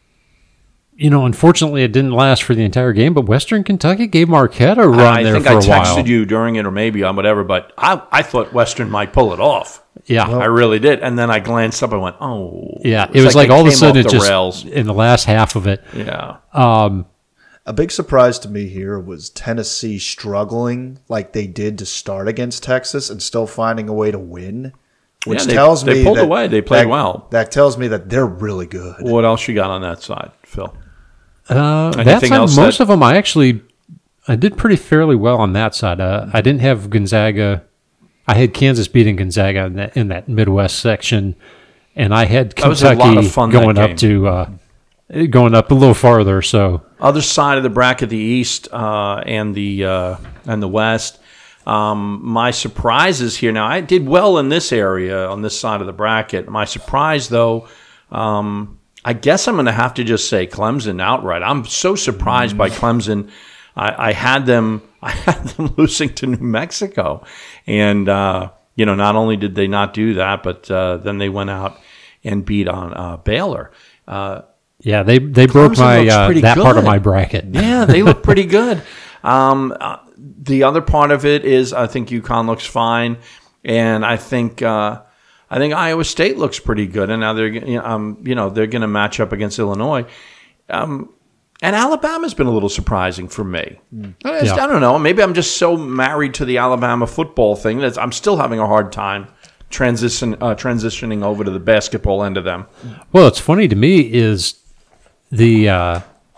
you know, unfortunately, it didn't last for the entire game. But Western Kentucky gave Marquette a run I there think for I a texted while. you during it or maybe on whatever, but I, I thought Western might pull it off. Yeah, I really did. And then I glanced up and went, oh. yeah. It's It was like, they all of a came sudden, off it the just rails. in the last half of it. Yeah. Um, A big surprise to me here was Tennessee struggling like they did to start against Texas and still finding a way to win, which Yeah, they- tells they me pulled that, away. They played that- well. That tells me that they're really good. What else you got on that side, Phil? uh, that Anything side, else most that- of them, I actually, I did pretty fairly well on that side. Uh, I didn't have Gonzaga. I had Kansas beating Gonzaga in that, in that Midwest section, and I had That was a Kentucky lot of fun, that going up game. to uh, going up a little farther. So Other side of the bracket, the East uh, and the uh, and the West. Um, my surprises here. Now, I did well in this area on this side of the bracket. My surprise, though, um, I guess I'm going to have to just say Clemson outright. I'm so surprised by Clemson. I, I had them. I had them losing to New Mexico, and uh, you know, not only did they not do that, but uh, then they went out and beat on uh, Baylor. Uh, yeah, they they broke Clemson my looks uh, pretty that part of good. my bracket. Yeah, they look pretty good. Um, uh, the other part of it is I think UConn looks fine, and I think uh, I think Iowa State looks pretty good. And now they're you know, um, you know they're going to match up against Illinois. Um, and Alabama's been a little surprising for me. I, just- Yeah. I don't know. Maybe I'm just so married to the Alabama football thing that I'm still having a hard time transition uh, transitioning over to the basketball end of them. Well, it's funny to me is the uh,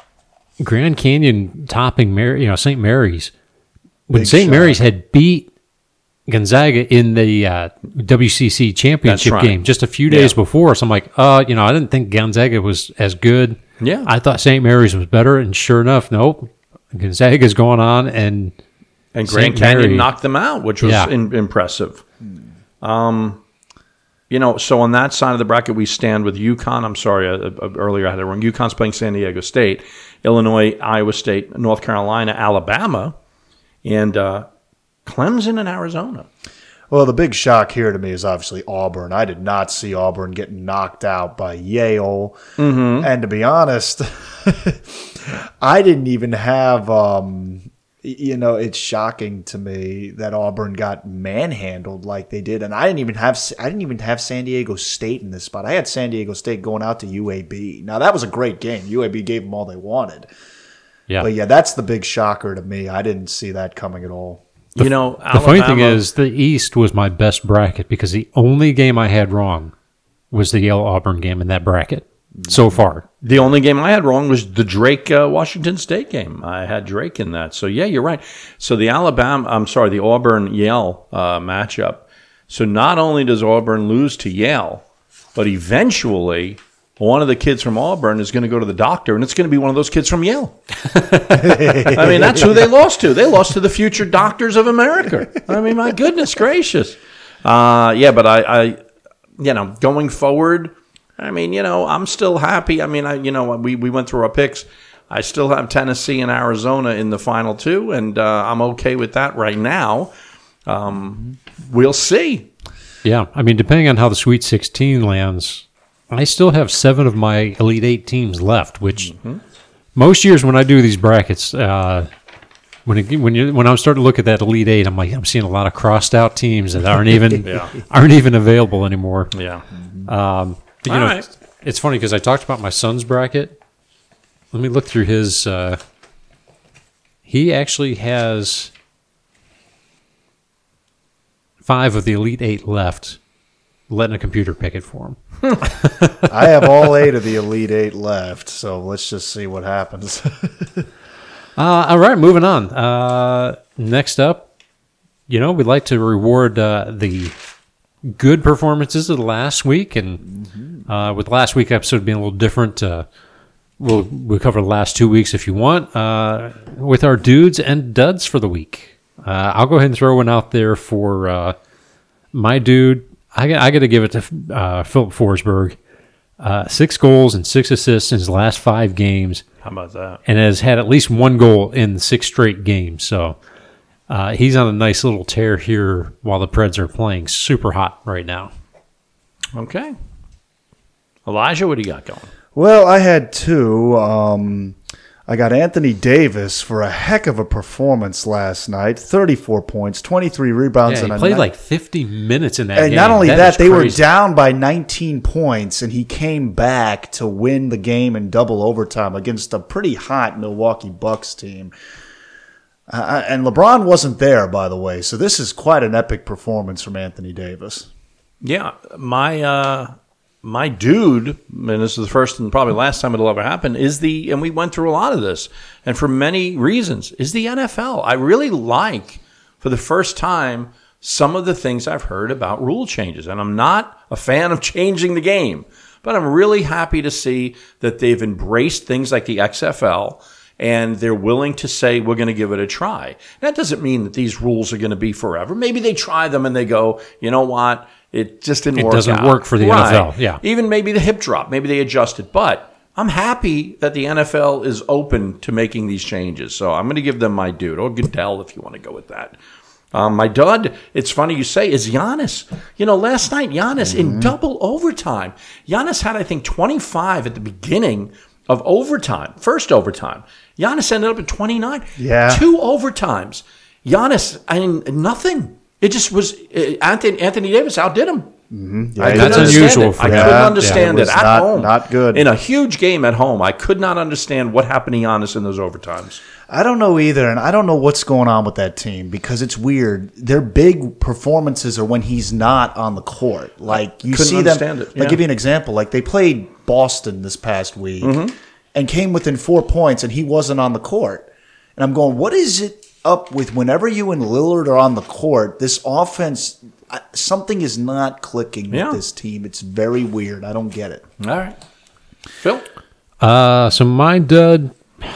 Grand Canyon topping, Mary, you know, Saint Mary's. When Big Saint shot. Mary's had beat Gonzaga in the uh, W C C championship That's right. game just a few days Yeah. before, so I'm like, uh, you know, I didn't think Gonzaga was as good. Yeah. I thought Saint Mary's was better, and sure enough, nope, Gonzaga's going on, and And Saint Grand Canyon Mary- knocked them out, which was Yeah. in, impressive. Um, you know, so on that side of the bracket, we stand with UConn. I'm sorry, uh, uh, earlier I had it wrong. UConn's playing San Diego State, Illinois, Iowa State, North Carolina, Alabama, and uh, Clemson and Arizona. Well, the big shock here to me is obviously Auburn. I did not see Auburn get knocked out by Yale. Mm-hmm. And to be honest, I didn't even have, um, y- you know, it's shocking to me that Auburn got manhandled like they did. And I didn't even have, I didn't even have San Diego State in this spot. I had San Diego State going out to U A B. Now, that was a great game. U A B gave them all they wanted. yeah. But yeah, that's the big shocker to me. I didn't see that coming at all. You know, The funny thing is, the East was my best bracket because the only game I had wrong was the Yale Auburn game in that bracket so far. the only game I had wrong was the Drake uh, Washington State game. I had Drake in that. So, yeah, you're right. So the Alabama, I'm sorry, the Auburn-Yale uh, matchup. So not only does Auburn lose to Yale, but eventually one of the kids from Auburn is going to go to the doctor, and it's going to be one of those kids from Yale. I mean, that's who they lost to. They lost to the future doctors of America. I mean, my goodness gracious. Uh, yeah, but I, I, you know, going forward, I mean, you know, I'm still happy. I mean, I, you know, we, we went through our picks. I still have Tennessee and Arizona in the final two, and uh, I'm okay with that right now. Um, we'll see. Yeah, I mean, depending on how the Sweet sixteen lands, I still have seven of my Elite Eight teams left, which mm-hmm. most years when I do these brackets, uh, when it, when you when I'm starting to look at that Elite Eight, I'm like, I'm seeing a lot of crossed out teams that aren't even yeah. aren't even available anymore. Yeah. Um, but, you All know, right. it's, it's funny because I talked about my son's bracket. Let me look through his. Uh, he actually has five of the Elite Eight left. Letting a computer pick it for him. I have all eight of the Elite Eight left, so let's just see what happens. uh, all right, moving on. Uh, next up, you know, we'd like to reward uh, the good performances of the last week, and mm-hmm. uh, with last week's episode being a little different, uh, we'll we'll cover the last two weeks if you want, uh, with our dudes and duds for the week. Uh, I'll go ahead and throw one out there for uh, my dude. I got, I got to give it to uh, Philip Forsberg. Uh, six goals and six assists in his last five games. How about that? And has had at least one goal in six straight games. So uh, he's on a nice little tear here while the Preds are playing super hot right now. Okay. Elijah, what do you got going? Well, I had two. Um, I got Anthony Davis for a heck of a performance last night. thirty-four points, twenty-three rebounds. Yeah, he and played a like fifty minutes in that and game. And not only that, that, they crazy. were down by nineteen points, and he came back to win the game in double overtime against a pretty hot Milwaukee Bucks team. Uh, and LeBron wasn't there, by the way, so this is quite an epic performance from Anthony Davis. Yeah, my... Uh... My dude, and this is the first and probably last time it'll ever happen, is the, and we went through a lot of this, and for many reasons, is the N F L. I really like, for the first time, some of the things I've heard about rule changes. And I'm not a fan of changing the game, but I'm really happy to see that they've embraced things like the X F L, and they're willing to say, we're going to give it a try. That doesn't mean that these rules are going to be forever. Maybe they try them and they go, you know what? It just didn't it work out. It doesn't work for the right. N F L, yeah. Even maybe the hip drop. Maybe they adjust it. But I'm happy that the N F L is open to making these changes. So I'm going to give them my dude, or Goodell if you want to go with that. Um, my dud, it's funny you say, is Giannis. You know, last night, Giannis mm-hmm. in double overtime. Giannis had, I think, twenty-five at the beginning of overtime, first overtime. Giannis ended up at twenty-nine. Yeah. Two overtimes. Giannis, I mean, nothing. It just was uh, Anthony, Anthony Davis outdid him. Mm-hmm. Yeah, I that's unusual. It. For I that. couldn't understand yeah, it, it at not, home. Not good. In a huge game at home, I could not understand what happened to Giannis in those overtimes. I don't know either, and I don't know what's going on with that team because it's weird. Their big performances are when he's not on the court. Like you couldn't see understand them. It. Yeah. I'll give you an example. Like they played Boston this past week mm-hmm. and came within four points, and he wasn't on the court. And I'm going, what is it up with whenever you and Lillard are on the court? This offense, something is not clicking yeah. with this team. It's very weird. I don't get it. All right, Phil. Uh, so my dud.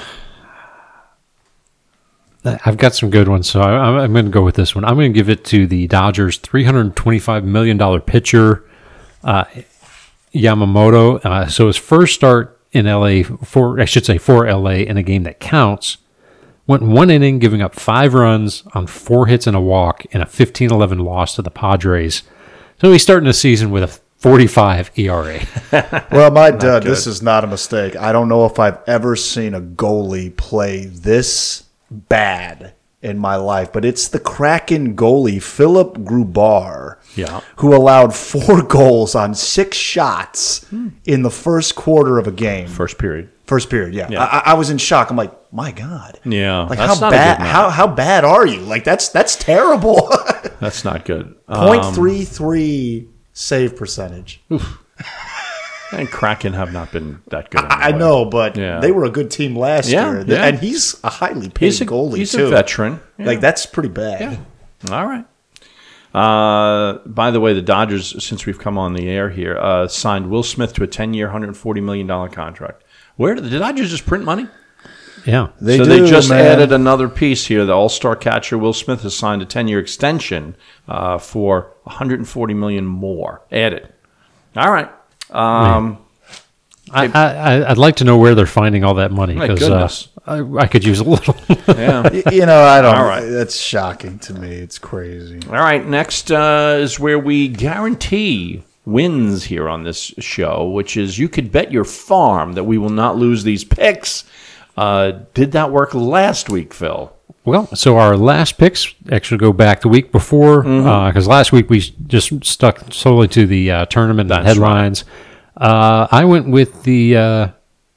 I've got some good ones, so I, I'm going to go with this one. I'm going to give it to the Dodgers' three hundred twenty-five million dollars pitcher, uh, Yamamoto. Uh, so his first start in L A, for I should say for L A, in a game that counts, went one inning, giving up five runs on four hits and a walk in a fifteen eleven loss to the Padres. So he's starting the season with a forty-five E R A. Well, my dud, this is not a mistake. I don't know if I've ever seen a goalie play this bad in my life, but it's the Kraken goalie, Philip Grubauer, yeah. who allowed four goals on six shots hmm. in the first quarter of a game. First period. First period, yeah. yeah. I, I was in shock. I'm like, my God. Yeah. Like that's how not bad? A good how how bad are you? Like that's that's terrible. That's not good. Point Um, three three save percentage. Oof. And Kraken have not been that good. I, I know, but yeah. they were a good team last yeah, year, yeah. and he's a highly paid he's a, goalie he's too. a veteran. Yeah. Like that's pretty bad. Yeah. All right. Uh, by the way, the Dodgers, since we've come on the air here, uh, signed Will Smith to a ten-year, one hundred forty million dollars contract. Where did the Dodgers just print money? Yeah. They so do, they just man. added another piece here. The All-Star catcher Will Smith has signed a ten-year extension uh, for one hundred forty million dollars more added. All right. Um, I, I, I'd like to know where they're finding all that money My because goodness. uh, I, I could use a little. yeah. Y- You know, I don't. All right. That's shocking to me. It's crazy. All right. Next uh, is where we guarantee wins here on this show, which is you could bet your farm that we will not lose these picks. Uh, did that work last week, Phil? Well, so our last picks actually go back the week before because Mm-hmm. uh, last week we just stuck solely to the uh, tournament and That's headlines. Uh, I went with the uh,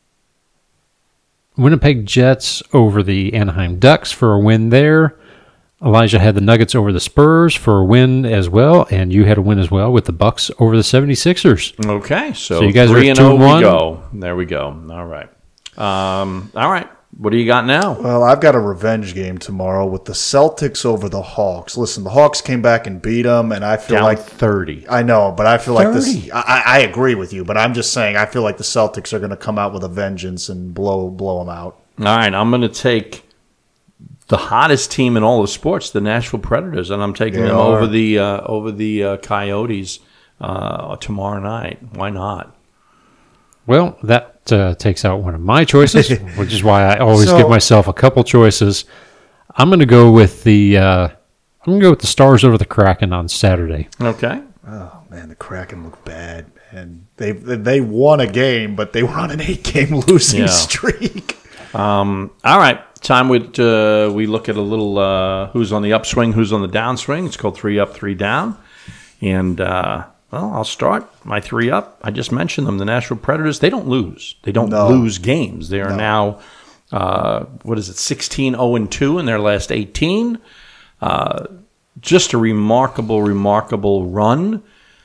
Winnipeg Jets over the Anaheim Ducks for a win there. Elijah had the Nuggets over the Spurs for a win as well, and you had a win as well with the Bucks over the seventy-sixers. Okay, so, So you guys are three and two oh and we one? go. There we go. All right. Um, all right. What do you got now? Well, I've got a revenge game tomorrow with the Celtics over the Hawks. Listen, the Hawks came back and beat them, and I feel Down like thirty. I know, but I feel like this. thirty. I, I agree with you, but I'm just saying I feel like the Celtics are going to come out with a vengeance and blow blow them out. All right, I'm going to take the hottest team in all of sports, the Nashville Predators, and I'm taking They them are. over the uh, over the uh, Coyotes uh, tomorrow night. Why not? Well, that uh, takes out one of my choices, which is why I always So- give myself a couple choices. I'm going to go with the uh, I'm going to go with the Stars over the Kraken on Saturday. Okay. Oh man, the Kraken look bad, and they they won a game, but they were on an eight game losing Yeah. streak. Um, all right. Time we uh, we look at a little uh, who's on the upswing, who's on the downswing. It's called three up, three down. And, uh, well, I'll start my three up. I just mentioned them. The Nashville Predators, they don't lose. They don't No. lose games. They are now, uh, what is it, sixteen oh and two in their last eighteen. Uh, just a remarkable, remarkable run.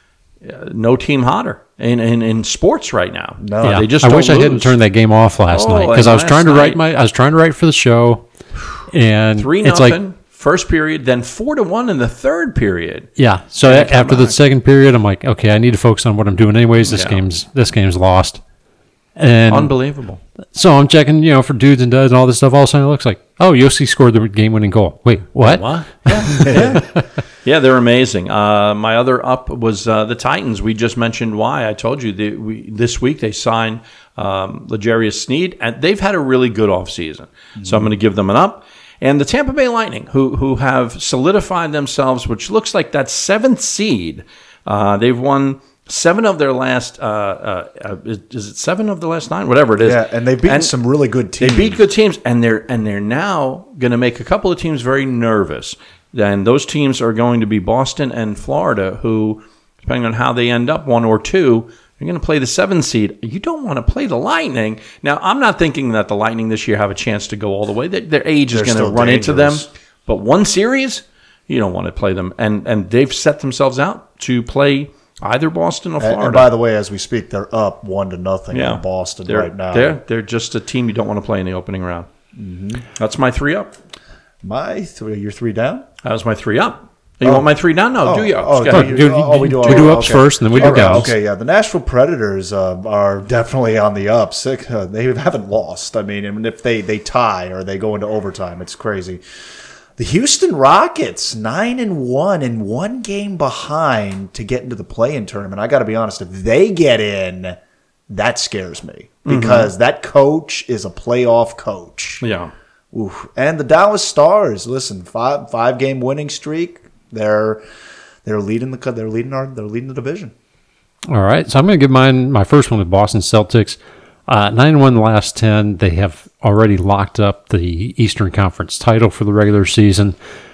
Uh, no team hotter in, in, in sports right now. No. Uh, Yeah, they just I don't wish I hadn't lose. turned that game off last Oh, night because and I was last trying to write night- my I was trying to write for the show, and Three it's nothing. like First period, then four to one in the third period. yeah. So And a- they come after the back. second period, I'm like, okay, I need to focus on what I'm doing anyways. This Yeah. game's this game's lost, and Unbelievable. so I'm checking, you know, for dudes and duds and all this stuff. All of a sudden, it looks like, oh, Yossi scored the game-winning goal. Wait, what? What? Yeah, yeah, they're amazing. Uh, my other up was uh, the Titans. We just mentioned why. I told you that we, this week they signed um, L'Jarius Sneed, and they've had a really good offseason. Mm-hmm. So I'm going to give them an up. And the Tampa Bay Lightning, who who have solidified themselves, which looks like that seventh seed. Uh, they've won seven of their last. Uh, uh, uh, is, is it seven of the last nine? Whatever it is. Yeah, and they've beaten And some really good teams. They beat good teams, and they're and they're now going to make a couple of teams very nervous. And those teams are going to be Boston and Florida, who, depending on how they end up, one or two, you're going to play the seven seed. You don't want to play the Lightning. Now, I'm not thinking that the Lightning this year have a chance to go all the way. Their, their age is They're going to still run into them. dangerous. But one series, you don't want to play them. And and they've set themselves out to play either Boston or And, Florida. and by the way, as we speak, they're up one to nothing yeah, in Boston they're, right now. They're they're just a team you don't want to play in the opening round. Mm-hmm. That's my three up. My three, you're three down. That was my three up. You Oh. want my three down? No, do you? Oh, Go do ahead. you- Do- oh, we do, we do oh, ups first, and then we do okay, downs. Okay, yeah. The Nashville Predators uh, are definitely on the up. Sick, uh, they haven't lost. I mean, and if they, they tie or they go into overtime, it's crazy. The Houston Rockets, nine and one, and one game behind to get into the play-in tournament. I got to be honest, if they get in, that scares me because Mm-hmm. that coach is a playoff coach. Yeah. Oof. And the Dallas Stars, listen, five five game winning streak. They're they're leading the they're leading our they're leading the division. All right, so I'm going to give mine my first one with Boston Celtics. Uh, nine and one the last ten. They have already locked up the Eastern Conference title for the regular season.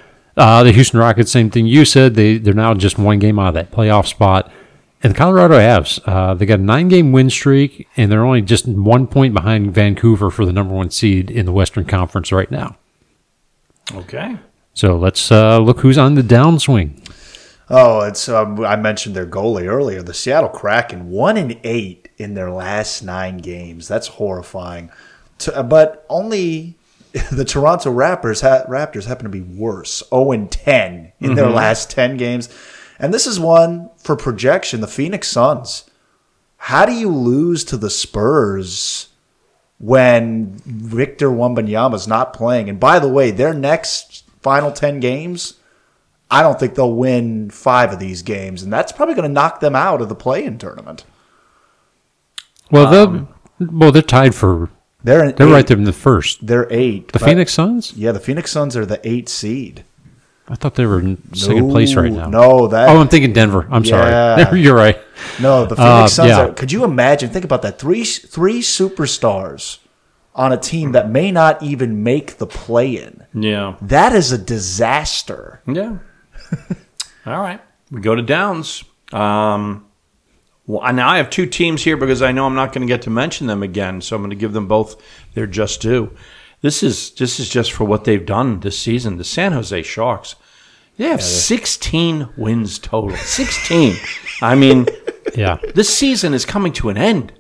Uh, the Houston Rockets, same thing you said. They they're now just one game out of that playoff spot. And the Colorado Avs, uh, they got a nine game win streak, and they're only just one point behind Vancouver for the number one seed in the Western Conference right now. Okay. So let's uh, look who's on the downswing. Oh, it's um, I mentioned their goalie earlier. The Seattle Kraken, one and eight in their last nine games. That's horrifying. To, but only the Toronto Raptors ha- Raptors happen to be worse, oh and ten in mm-hmm. their last ten games. And this is one for projection, the Phoenix Suns. How do you lose to the Spurs when Victor Wembanyama's not playing? And by the way, their next final ten games, I don't think they'll win five of these games, and that's probably going to knock them out of the play-in tournament. Well, um, they're well, they're tied for. They're they're eight. right there in the first. They're eight. The Phoenix Suns. Yeah, the Phoenix Suns are the eight seed. I thought they were in second no, place right now. No, that. Oh, I'm thinking Denver. I'm yeah. sorry. You're right. No, the Phoenix uh, Suns yeah. are. Could you imagine? Think about that. Three three superstars on a team that may not even make the play-in. Yeah, that is a disaster. Yeah. All right, we go to Downs. Um, well, now I have two teams here because I know I'm not going to get to mention them again, so I'm going to give them both their just due. This is this is just for what they've done this season. The San Jose Sharks, they have yeah, sixteen wins total. sixteen. I mean, yeah, this season is coming to an end.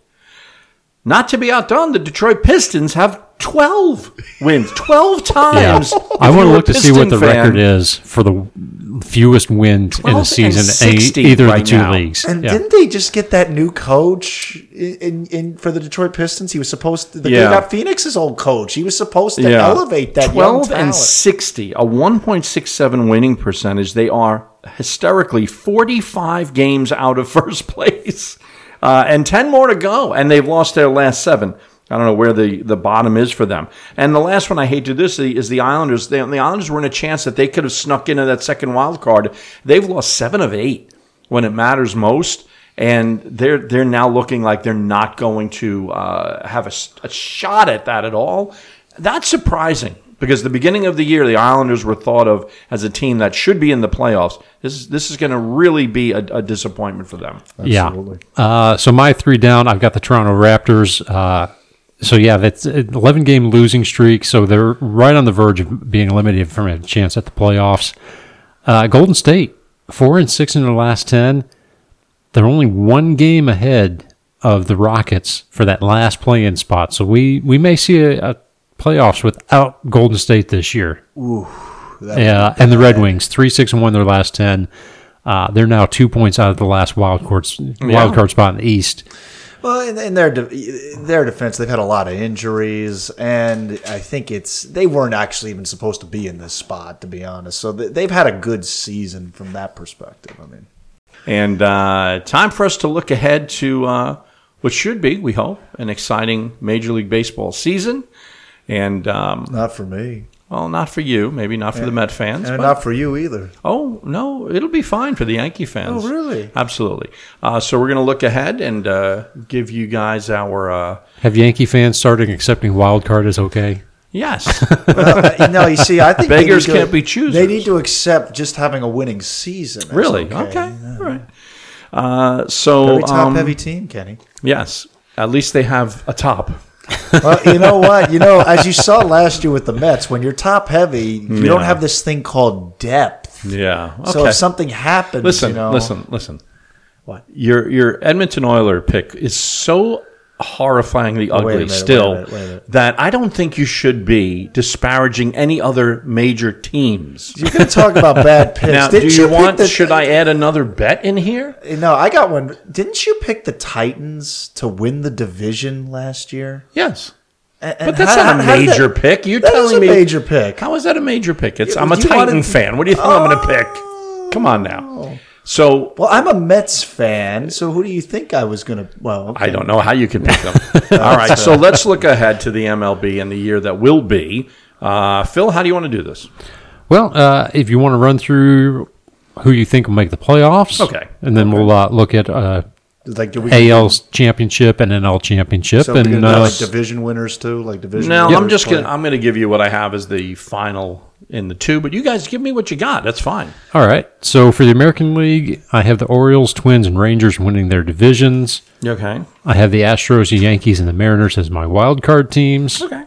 Not to be outdone, the Detroit Pistons have twelve wins, twelve times. Yeah. I want to look to see what the fan, record is for the fewest wins in a season in either right of the two now. leagues. And yeah. didn't they just get that new coach in, in, in for the Detroit Pistons? He was supposed to. The, yeah. They got Phoenix's old coach. He was supposed to yeah. elevate that twelve young and sixty, a one point six seven winning percentage. They are hysterically forty-five games out of first place. Uh, and ten more to go, and they've lost their last seven. I don't know where the, the bottom is for them. And the last one I hate to do this is the Islanders. They, the Islanders were in a chance that they could have snuck into that second wild card. They've lost seven of eight when it matters most, and they're they're now looking like they're not going to uh, have a, a shot at that at all. That's surprising. Because the beginning of the year, the Islanders were thought of as a team that should be in the playoffs. This is this is going to really be a, a disappointment for them. Absolutely. Yeah. Uh, so my three down, I've got the Toronto Raptors. Uh, so yeah, that's an eleven game losing streak. So they're right on the verge of being eliminated from a chance at the playoffs. Uh, Golden State, four and six in their last ten. They're only one game ahead of the Rockets for that last play-in spot. So we we may see a, a playoffs without Golden State this year. Ooh, yeah, and the Red Wings, three, six, and one their last ten. Uh, they're now two points out of the last wild card, wild yeah. card spot in the East. Well, in, in their de- their defense, they've had a lot of injuries, and I think it's they weren't actually even supposed to be in this spot, to be honest. So they've had a good season from that perspective. I mean, and uh, time for us to look ahead to uh, what should be, we hope, an exciting Major League Baseball season. And um, not for me. Well, not for you. Maybe not for and, the Met fans. And but, not for you either. Oh, no. It'll be fine for the Yankee fans. Oh, really? Absolutely. Uh, so we're going to look ahead and uh, give you guys our... Uh, Have Yankee fans started accepting wild card as okay? Yes. well, no, you see, I think beggars to, can't be choosers. They need to accept just having a winning season. That's really? Okay. Okay. Yeah. All right. Uh, so, Very top-heavy um, team, Kenny. Yes. At least they have a top. Well, you know what? You know, as you saw last year with the Mets, when you're top heavy, you yeah. don't have this thing called depth. Yeah. Okay. So if something happens, listen, you know, listen, listen. What your your Edmonton Oiler pick is so horrifyingly ugly minute, still wait a minute, wait a minute. that I don't think you should be disparaging any other major teams. You're going to talk about bad picks. Now, Didn't do you, you want? The, should I add another bet in here? No, I got one. Didn't you pick the Titans to win the division last year? Yes. And but that's how, not a how major that, pick. You're that telling is a me major pick. How is that a major pick? It's Yeah, I'm a you Titan wanted- fan. What do you think I'm going to pick? Come on now. So Well, I'm a Mets fan, so who do you think I was going to? Well, okay. I don't know how you can pick them. All right, so let's look ahead to the M L B and the year that will be. Uh, Phil, how do you want to do this? Well, uh, if you want to run through who you think will make the playoffs, Okay. and then we'll uh, look at uh, Like, do we A L championship and N L championship, So we're and gonna do uh, like division winners too, like division. No, winners I'm just play? gonna I'm gonna give you what I have as the final in the two, but you guys give me what you got. That's fine. all right. So for the American League, I have the Orioles, Twins, and Rangers winning their divisions. Okay. I have the Astros, the Yankees, and the Mariners as my wild card teams. Okay.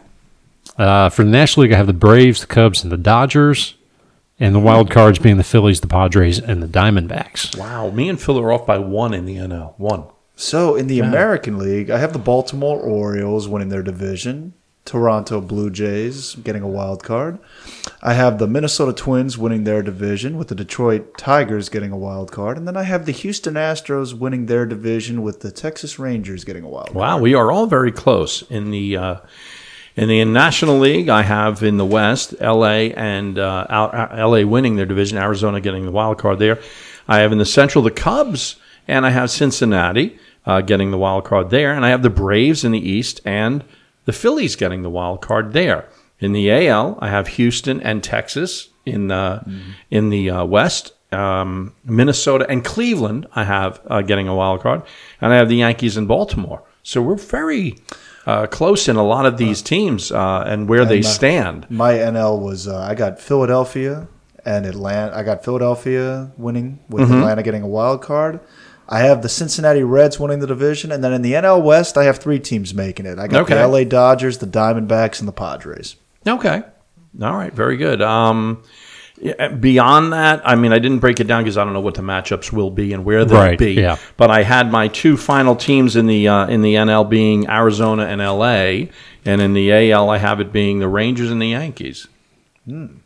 Uh, for the National League, I have the Braves, the Cubs, and the Dodgers. And the wild cards being the Phillies, the Padres, and the Diamondbacks. Wow, me and Phil are off by one in the N L. One. So in the American League, I have the Baltimore Orioles winning their division, Toronto Blue Jays getting a wild card. I have the Minnesota Twins winning their division with the Detroit Tigers getting a wild card. And then I have the Houston Astros winning their division with the Texas Rangers getting a wild card. Wow, we are all very close. In the uh, in the National League, I have in the West, L A and uh, L A winning their division, Arizona getting the wild card there. I have in the Central the Cubs, and I have Cincinnati uh, getting the wild card there. And I have the Braves in the East and the Phillies getting the wild card there. In the A L, I have Houston and Texas in uh, mm-hmm. in the uh, West. Um, Minnesota and Cleveland, I have uh, getting a wild card, and I have the Yankees in Baltimore. So we're very uh, close in a lot of these teams uh, and where and they my, stand. My N L was uh, I got Philadelphia and Atlanta. I got Philadelphia winning with mm-hmm. Atlanta getting a wild card. I have the Cincinnati Reds winning the division, and then in the N L West, I have three teams making it. I got okay. the L A Dodgers, the Diamondbacks, and the Padres. Okay. All right. Very good. Um, beyond that, I mean, I didn't break it down because I don't know what the matchups will be and where they'll right, be. Yeah. But I had my two final teams in the uh, in the N L being Arizona and L A, and in the A L, I have it being the Rangers and the Yankees. Hmm.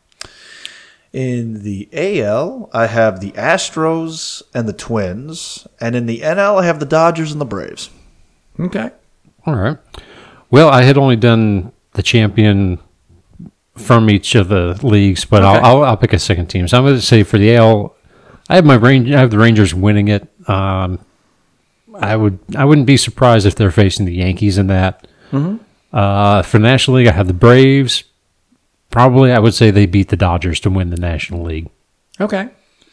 In the A L, I have the Astros and the Twins. And in the N L, I have the Dodgers and the Braves. Okay. All right. Well, I had only done the champion from each of the leagues, but okay. I'll, I'll I'll pick a second team. So I'm going to say for the A L, I have my range. I have the Rangers winning it. Um, I would I wouldn't be surprised if they're facing the Yankees in that. Mm-hmm. Uh, for the National League, I have the Braves. Probably, I would say they beat the Dodgers to win the National League. Okay.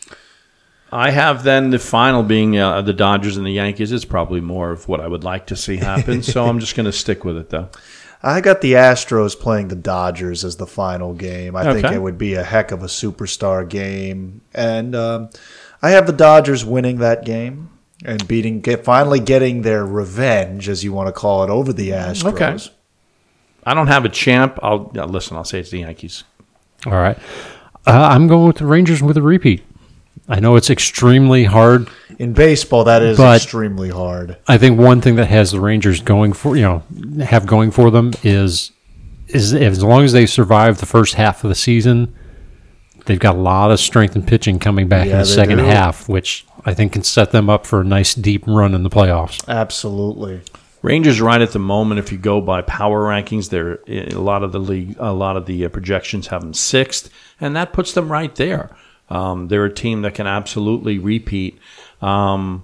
I have then the final being uh, the Dodgers and the Yankees. It's probably more of what I would like to see happen, so I'm just going to stick with it, though. I got the Astros playing the Dodgers as the final game. I okay. think it would be a heck of a superstar game. And um, I have the Dodgers winning that game and beating, get, finally getting their revenge, as you want to call it, over the Astros. Okay. I don't have a champ. I'll uh, listen. I'll say it's the Yankees. All right. Uh, I'm going with the Rangers with a repeat. I know it's extremely hard in baseball. That is extremely hard. I think one thing that has the Rangers going for you know have going for them is is as long as they survive the first half of the season, they've got a lot of strength and pitching coming back yeah, in the second do. half, which I think can set them up for a nice deep run in the playoffs. Absolutely. Rangers right at the moment, if you go by power rankings, they're a lot of the league, a lot of the projections have them sixth, and that puts them right there. Um, they're a team that can absolutely repeat. Um,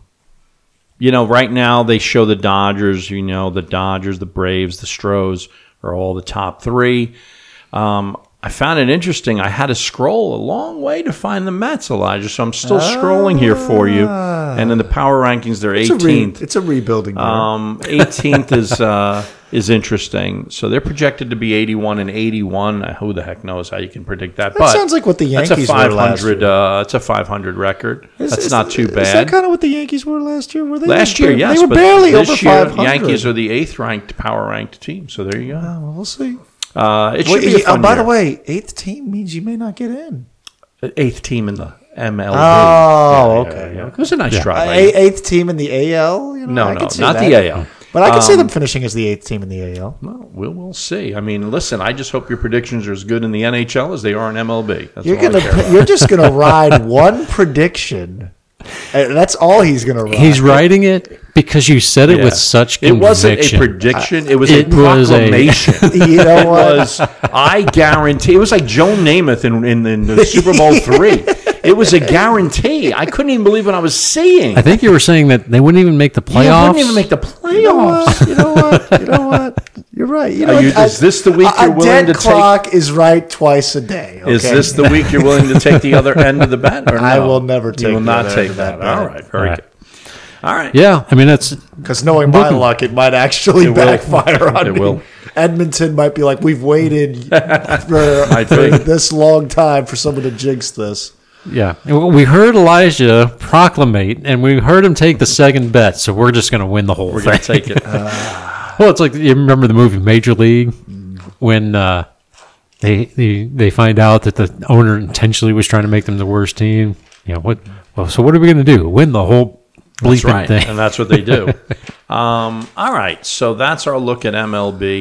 you know, right now they show the Dodgers. You know, the Dodgers, the Braves, the Stros are all the top three. Um, I found it interesting. I had to scroll a long way to find the Mets, Elijah, so I'm still ah. scrolling here for you. And in the power rankings, they're it's eighteenth. A re- it's a rebuilding year. Um, eighteenth is uh, is interesting. So they're projected to be eighty-one and eighty-one. Uh, who the heck knows how you can predict that? That but sounds like what the Yankees that's a five hundred, were last year. Uh, it's a five hundred record. Is, that's is, not too bad. Is that kind of what the Yankees were last year? Were they last year, barely, yes. They were but barely this over year, five hundred. Yankees are the eighth-ranked, power-ranked team. So there you go. Oh, well, we'll see. Uh, it should well, be a fun uh, By year. the way, eighth team means you may not get in. Eighth team in the M L B. Oh, yeah, okay. Yeah, yeah. It was a nice yeah. try. Uh, eighth team in the A L? You know, no, I no, can see not that. the A L. But I can um, see them finishing as the eighth team in the A L. Well, we'll, we'll see. I mean, listen, I just hope your predictions are as good in the N H L as they are in M L B. That's you're all gonna, I care about. You're just going to ride one prediction. And that's all he's going to ride. He's writing it because you said it yeah. with such conviction. It wasn't a prediction. It was it a proclamation. Was a, you know what? It was, I guarantee. It was like Joe Namath in, in, in the Super Bowl three. It was a guarantee. I couldn't even believe what I was seeing. I think you were saying that they wouldn't even make the playoffs. Yeah, wouldn't even make the playoffs. You know what? You know what? You know what? You're right. You know, you, I, is this the week a, you're willing to take? A dead clock take, is right twice a day. Okay? Is this the week you're willing to take the other end of the bet? Or no? I will never take. You will the not other take end of that. that. All right. Very All right. good. All right. Yeah, I mean that's because knowing my luck, it might actually it backfire will. on it me. Will. Edmonton might be like, we've waited for, for this long time for someone to jinx this. Yeah, we heard Elijah proclamate, and we heard him take the second bet, so we're just going to win the whole we're thing. We're going to take it. Uh, well, it's like you remember the movie Major League when uh, they, they they find out that the owner intentionally was trying to make them the worst team. You know what? Well, so what are we going to do? Win the whole bleeping that's right. thing? And that's what they do. um, all right, so that's our look at M L B.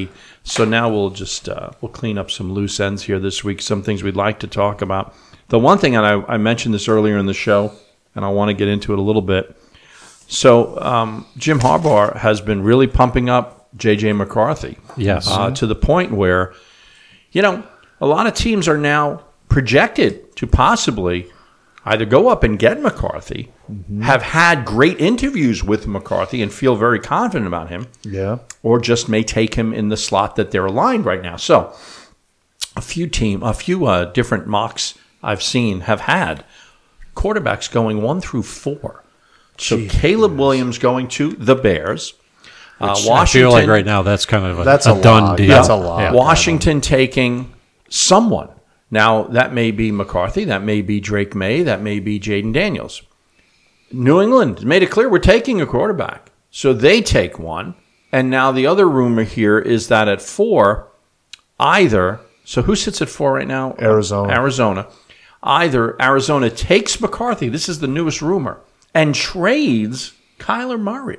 So now we'll just uh, we'll clean up some loose ends here this week. Some things we'd like to talk about. The one thing, and I, I mentioned this earlier in the show, and I want to get into it a little bit. So um, Jim Harbaugh has been really pumping up J J McCarthy. Yes. Uh, to the point where, you know, a lot of teams are now projected to possibly either go up and get McCarthy, mm-hmm. have had great interviews with McCarthy and feel very confident about him, Yeah. or just may take him in the slot that they're aligned right now. So a few team, a few uh, different mocks I've seen have had quarterbacks going one through four. So Jeez. Caleb Williams going to the Bears. Uh, I Washington, feel like right now that's kind of a, That's a, a done lot. deal. That's a lot. Yeah. Washington taking someone. Now, that may be McCarthy, that may be Drake May, that may be Jaden Daniels. New England made it clear we're taking a quarterback. So they take one. And now the other rumor here is that at four, either, so who sits at four right now? Arizona. Arizona. Either Arizona takes McCarthy, this is the newest rumor, and trades Kyler Murray.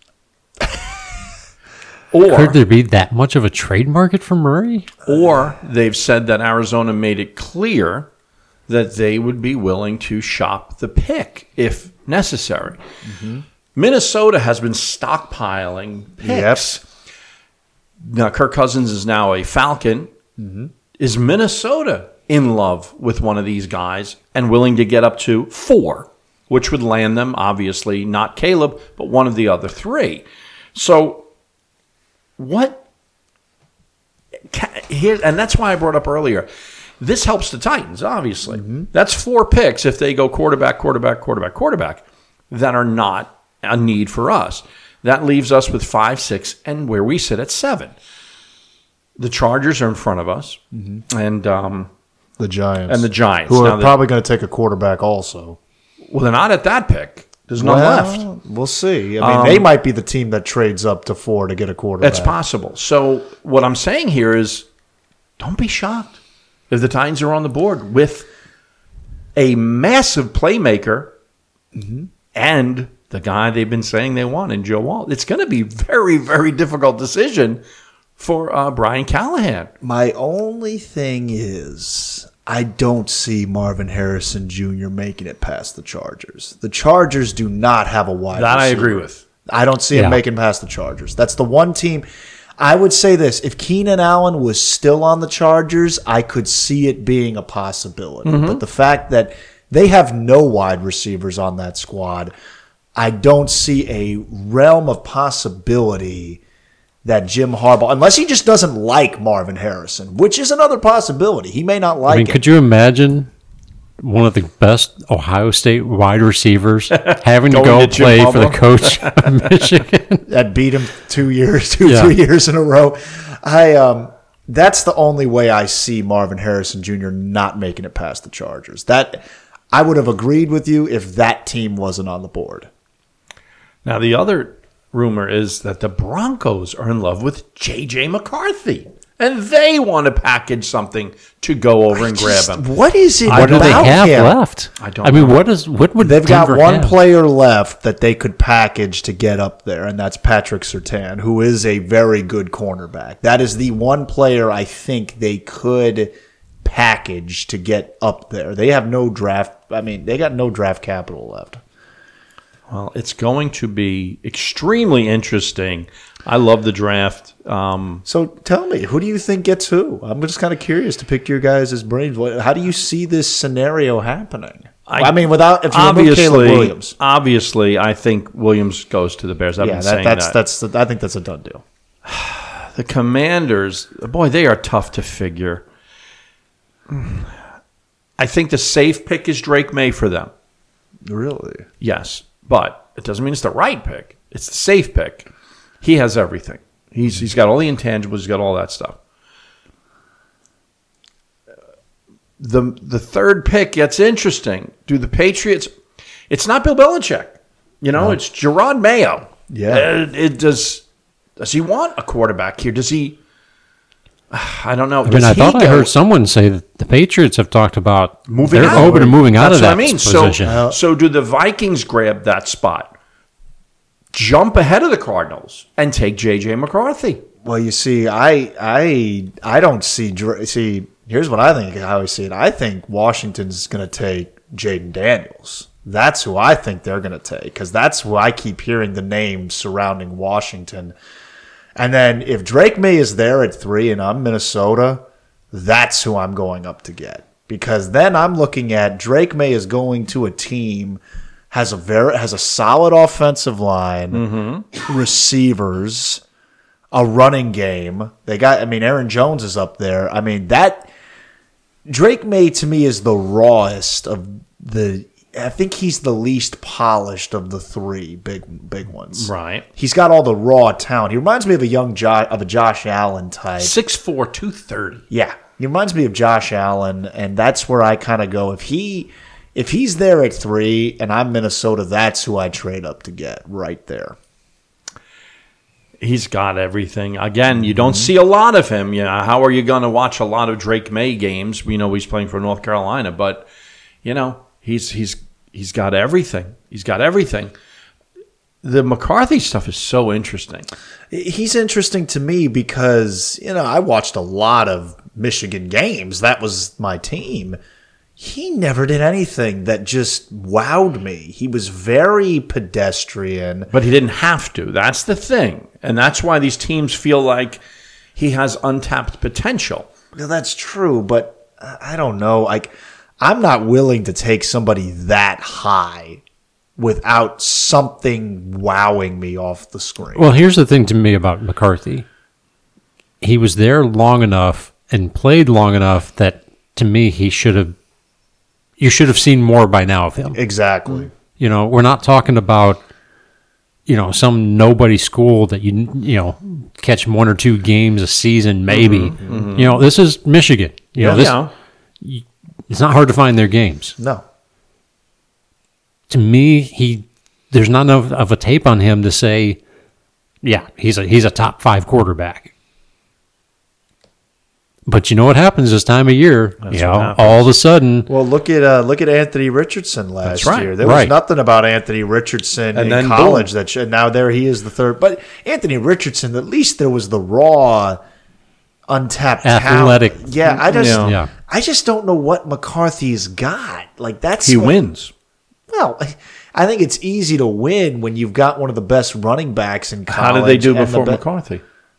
Or, Could there be that much of a trade market for Murray? or they've said that Arizona made it clear that they would be willing to shop the pick if necessary. Mm-hmm. Minnesota has been stockpiling picks. Yep. Now, Kirk Cousins is now a Falcon. Mm-hmm. Is Minnesota in love with one of these guys and willing to get up to four, which would land them, obviously, not Caleb, but one of the other three? So, what here, and that's why I brought up earlier. This helps the Titans, obviously. Mm-hmm. That's four picks if they go quarterback, quarterback, quarterback, quarterback that are not a need for us. That leaves us with five, six, and where we sit at seven. The Chargers are in front of us, mm-hmm. and um, The Giants. and the Giants, Who Now are the- probably going to take a quarterback also. Well, they're not at that pick. There's none well, left. We'll see. I mean, Um, they might be the team that trades up to four to get a quarterback. That's possible. So what I'm saying here is, don't be shocked if the Titans are on the board with a massive playmaker mm-hmm. and the guy they've been saying they want in Joe Walt. It's going to be a very, very difficult decision for uh, Brian Callahan. My only thing is, I don't see Marvin Harrison Junior making it past the Chargers. The Chargers do not have a wide That I receiver. agree with. I don't see Yeah. him making past the Chargers. That's the one team. I would say this. If Keenan Allen was still on the Chargers, I could see it being a possibility. Mm-hmm. But the fact that they have no wide receivers on that squad, I don't see a realm of possibility that Jim Harbaugh, unless he just doesn't like Marvin Harrison, which is another possibility. He may not like I mean, it. could you imagine one of the best Ohio State wide receivers having to Going go to Jim play for the Harbaugh? coach of Michigan? that beat him two years, two, Yeah. three years in a row. I um, that's the only way I see Marvin Harrison Junior not making it past the Chargers. That I would have agreed with you if that team wasn't on the board. Now, the other rumor is that the Broncos are in love with J J McCarthy, and they want to package something to go over and grab Just- him. What is it What do about they have him? left? I don't I mean, know. what is what would They've Denver got one have? player left that they could package to get up there, and that's Patrick Surtain, who is a very good cornerback. That is the one player I think they could package to get up there. They have no draft. I mean, they got no draft capital left. Well, it's going to be extremely interesting. I love the draft. Um, So tell me, who do you think gets who? I'm just kind of curious to pick your guys' brains. What- How do you see this scenario happening? I, I- mean, without if you remove Caleb obviously, Williams, obviously, I think Williams goes to the Bears. I've yeah, been that, saying that's that. that's the, I think that's a done deal. The Commanders, boy, they are tough to figure. I think the safe pick is Drake May for them. Really? Yes, but it doesn't mean it's the right pick. It's the safe pick. He has everything. He's he's got all the intangibles. He's got all that stuff. The the third pick gets interesting. Do the Patriots? It's not Bill Belichick. You know, No. it's Gerard Mayo. Yeah. It, it does. Does he want a quarterback here? Does he? I don't know. I mean, Does I he thought I go- heard someone say that the Patriots have talked about Moving they're out. open to moving out That's of that what I mean. position. So, so do the Vikings grab that spot, jump ahead of the Cardinals, and take J J McCarthy? Well, you see, I I I don't see Dra- see. Here's what I think. I always see it. I think Washington's going to take Jaden Daniels. That's who I think they're going to take because that's who I keep hearing the names surrounding Washington. And then if Drake May is there at three and I'm Minnesota, that's who I'm going up to get because then I'm looking at Drake May is going to a team has a very has a solid offensive line, mm-hmm. receivers, a running game. They got. I mean, Aaron Jones is up there. I mean that Drake May to me is the rawest of the. I think he's the least polished of the three big big ones. Right. He's got all the raw talent. He reminds me of a young Josh, of a Josh Allen type. six foot four, two thirty Yeah. He reminds me of Josh Allen, and that's where I kind of go. If he if he's there at three and I'm Minnesota, that's who I trade up to get right there. He's got everything. Again, you don't see a lot of him. You know, how are you going to watch a lot of Drake May games? We know he's playing for North Carolina, but you know, he's he's he's got everything. He's got everything. The McCarthy stuff is so interesting. He's interesting to me because, you know, I watched a lot of Michigan games. That was my team. He never did anything that just wowed me. He was very pedestrian. But he didn't have to. That's the thing. And that's why these teams feel like he has untapped potential. Well, that's true, but I don't know. Like, I'm not willing to take somebody that high without something wowing me off the screen. Well, here's the thing to me about McCarthy. He was there long enough and played long enough that, to me, he should have. You should have seen more by now of him. Exactly. You know, we're not talking about, you know, some nobody school that you you know catch one or two games a season, maybe. Mm-hmm, mm-hmm. You know, this is Michigan. You know, yeah, this yeah. It's not hard to find their games. No. To me, he there's not enough of a tape on him to say, yeah, he's a he's a top five quarterback. But you know what happens this time of year? That's you know, what all of a sudden. Well, look at uh, look at Anthony Richardson last That's right, year. There right. was nothing about Anthony Richardson And in then college boom. that should, now there he is the third. But Anthony Richardson, at least there was the raw, untapped Athletic. talent. Yeah, I just Yeah. Yeah. I just don't know what McCarthy's got. Like that's He what- wins. Well, I think it's easy to win when you've got one of the best running backs in college. How did they do and the before be- McCarthy?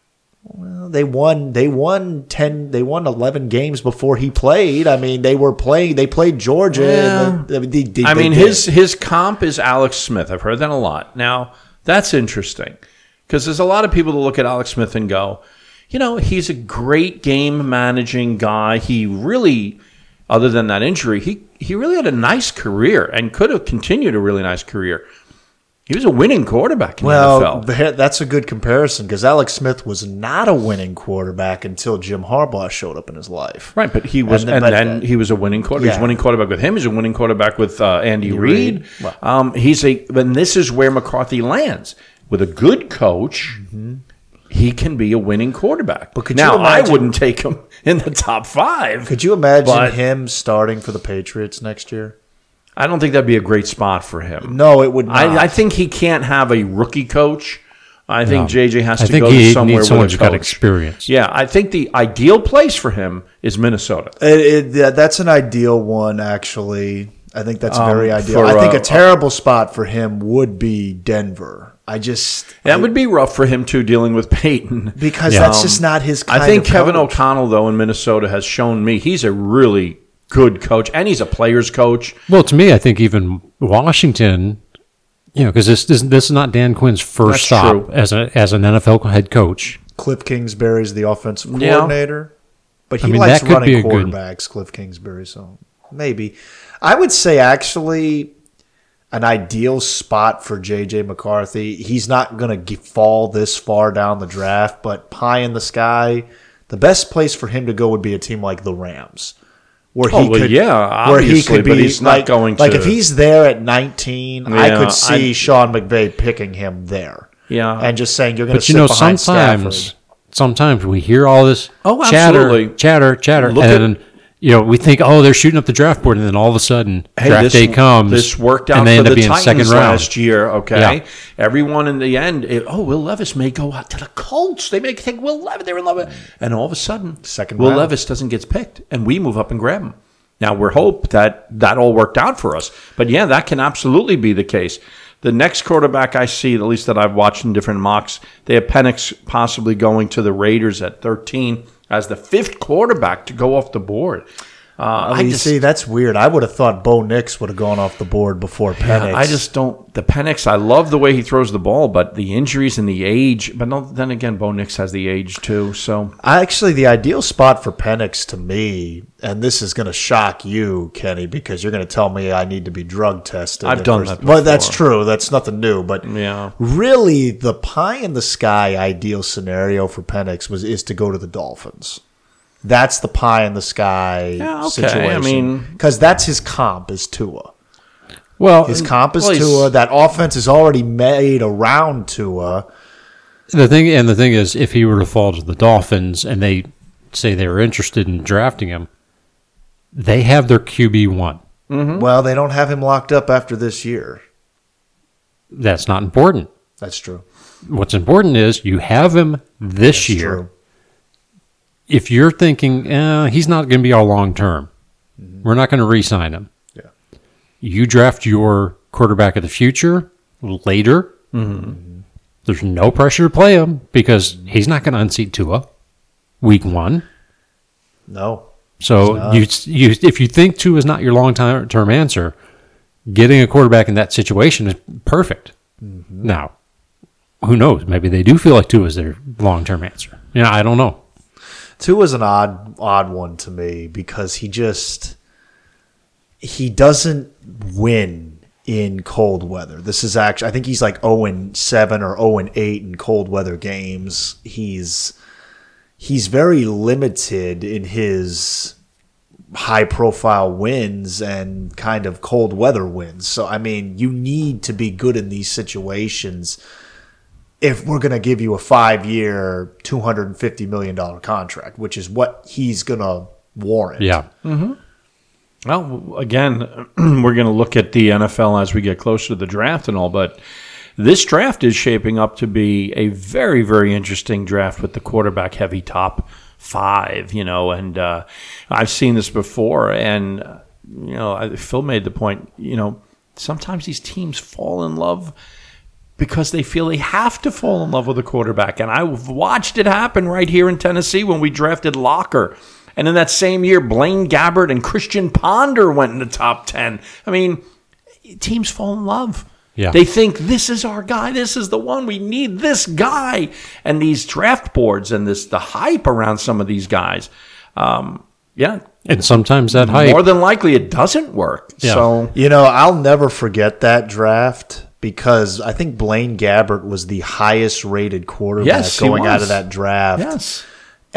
Well, they won. They won ten. They won eleven games before he played. I mean, they were playing. They played Georgia. Yeah. And the, they, they, I they mean, did. his his comp is Alex Smith. I've heard that a lot. Now, that's interesting because there's a lot of people that look at Alex Smith and go, you know, he's a great game managing guy. He really, other than that injury, he, he really had a nice career and could have continued a really nice career. He was a winning quarterback in well, the N F L. the- that's a good comparison because Alex Smith was not a winning quarterback until Jim Harbaugh showed up in his life. Right, but he was, And and, then- then, but- he was a winning quarterback. He's Yeah. a winning quarterback with him. He's a winning quarterback with uh, Andy Reid. Reid. Well- Um, he's a, and this is where McCarthy lands with a good coach. Mm-hmm. He can be a winning quarterback. But could you now, I imagine- wouldn't take him in the top five. Could you imagine But- him starting for the Patriots next year? I don't think that'd be a great spot for him. No, it would not. I, I think he can't have a rookie coach. I think No. J J has I to think go he somewhere needs someone with a who's got coach. experience. Yeah, I think the ideal place for him is Minnesota. It, it, yeah, that's an ideal one, actually. I think that's Um, very ideal. for, I think uh, a terrible spot for him would be Denver. I just That would be rough for him too, dealing with Peyton. because Yeah. that's Um, just not his kind I think of Kevin coach. O'Connell, though, in Minnesota has shown me he's a really good coach, and he's a player's coach. Well, to me, I think even Washington, you know, because this, this this is not Dan Quinn's first That's stop true. as a as an N F L head coach. Cliff Kingsbury's the offensive Yeah. coordinator, but he I mean, likes that could running be a good- quarterbacks. Cliff Kingsbury, so maybe I would say actually an ideal spot for J J McCarthy. He's not going to fall this far down the draft, but pie in the sky. The best place for him to go would be a team like the Rams, where he Oh, well, could, yeah, where he obviously, could be but he's not like, going like to- if he's there at nineteen, I Yeah, could see I- Sean McVay picking him there. Yeah. and just saying you're going to But sit you know, behind sometimes Stafford. sometimes we hear all this Oh, chatter, absolutely. chatter, chatter, Look and at- then you know, we think, oh, they're shooting up the draft board, and then all of a sudden, Hey, draft this, day comes. This worked out and they for end up the being Titans second round. last year. Okay, Yeah. everyone in the end, it, oh, Will Levis may go out to the Colts. They may take Will Levis. They're in love with, and all of a sudden, Second Will round. Levis doesn't get picked, and we move up and grab him. Now we're hope that that all worked out for us, but yeah, that can absolutely be the case. The next quarterback I see, at least that I've watched in different mocks, they have Penix possibly going to the Raiders at thirteen as the fifth quarterback to go off the board. Uh, Oh, I you just, see, that's weird. I would have thought Bo Nix would have gone off the board before Penix. I just don't. The Penix, I love the way he throws the ball, but the injuries and the age. But no, then again, Bo Nix has the age too. So Actually, the ideal spot for Penix to me, and this is going to shock you, Kenny, because you're going to tell me I need to be drug tested. I've at done first- that Well, that's before. true. That's nothing new. But Yeah. really, the pie in the sky ideal scenario for Penix was is to go to the Dolphins. That's the pie in the sky Yeah, okay. situation. I mean- because that's his comp is Tua. Well, His comp is Well, he's- Tua. That offense is already made around Tua. the thing and the thing is, if he were to fall to the Dolphins and they say they were interested in drafting him, they have their Q B one. Well, they don't have him locked up after this year. That's not important. That's true. What's important is you have him this That's year. true. If you're thinking, eh, he's not going to be our long term, we're not going to re-sign him. Yeah. You draft your quarterback of the future later. There's no pressure to play him because he's not going to unseat Tua week one. No. So you, you, if you think Tua is not your long term answer, getting a quarterback in that situation is perfect. Now, who knows? Maybe they do feel like Tua is their long term answer. Yeah, I don't know. Tua's an odd odd one to me because he just he doesn't win in cold weather. This is actually I think he's like oh and seven or oh and eight in cold weather games. He's he's very limited in his high profile wins and kind of cold weather wins. So I mean, you need to be good in these situations if we're going to give you a five-year, two hundred fifty million dollars contract, which is what he's going to warrant. Yeah. well, again, we're going to look at the N F L as we get closer to the draft and all, but this draft is shaping up to be a very, very interesting draft with the quarterback heavy top five, you know, and uh, I've seen this before, and, uh, you know, I, Phil made the point, you know, sometimes these teams fall in love because they feel they have to fall in love with a quarterback. And I've watched it happen right here in Tennessee when we drafted Locker. And in that same year, Blaine Gabbert and Christian Ponder went in the top ten. I mean, teams fall in love. Yeah. They think this is our guy. This is the one. We need this guy. And these draft boards and this the hype around some of these guys. Um, yeah. And sometimes that hype. More than likely it doesn't work. Yeah. So You know, I'll never forget that draft because I think Blaine Gabbert was the highest rated quarterback Yes, he going out was. of that draft. yes.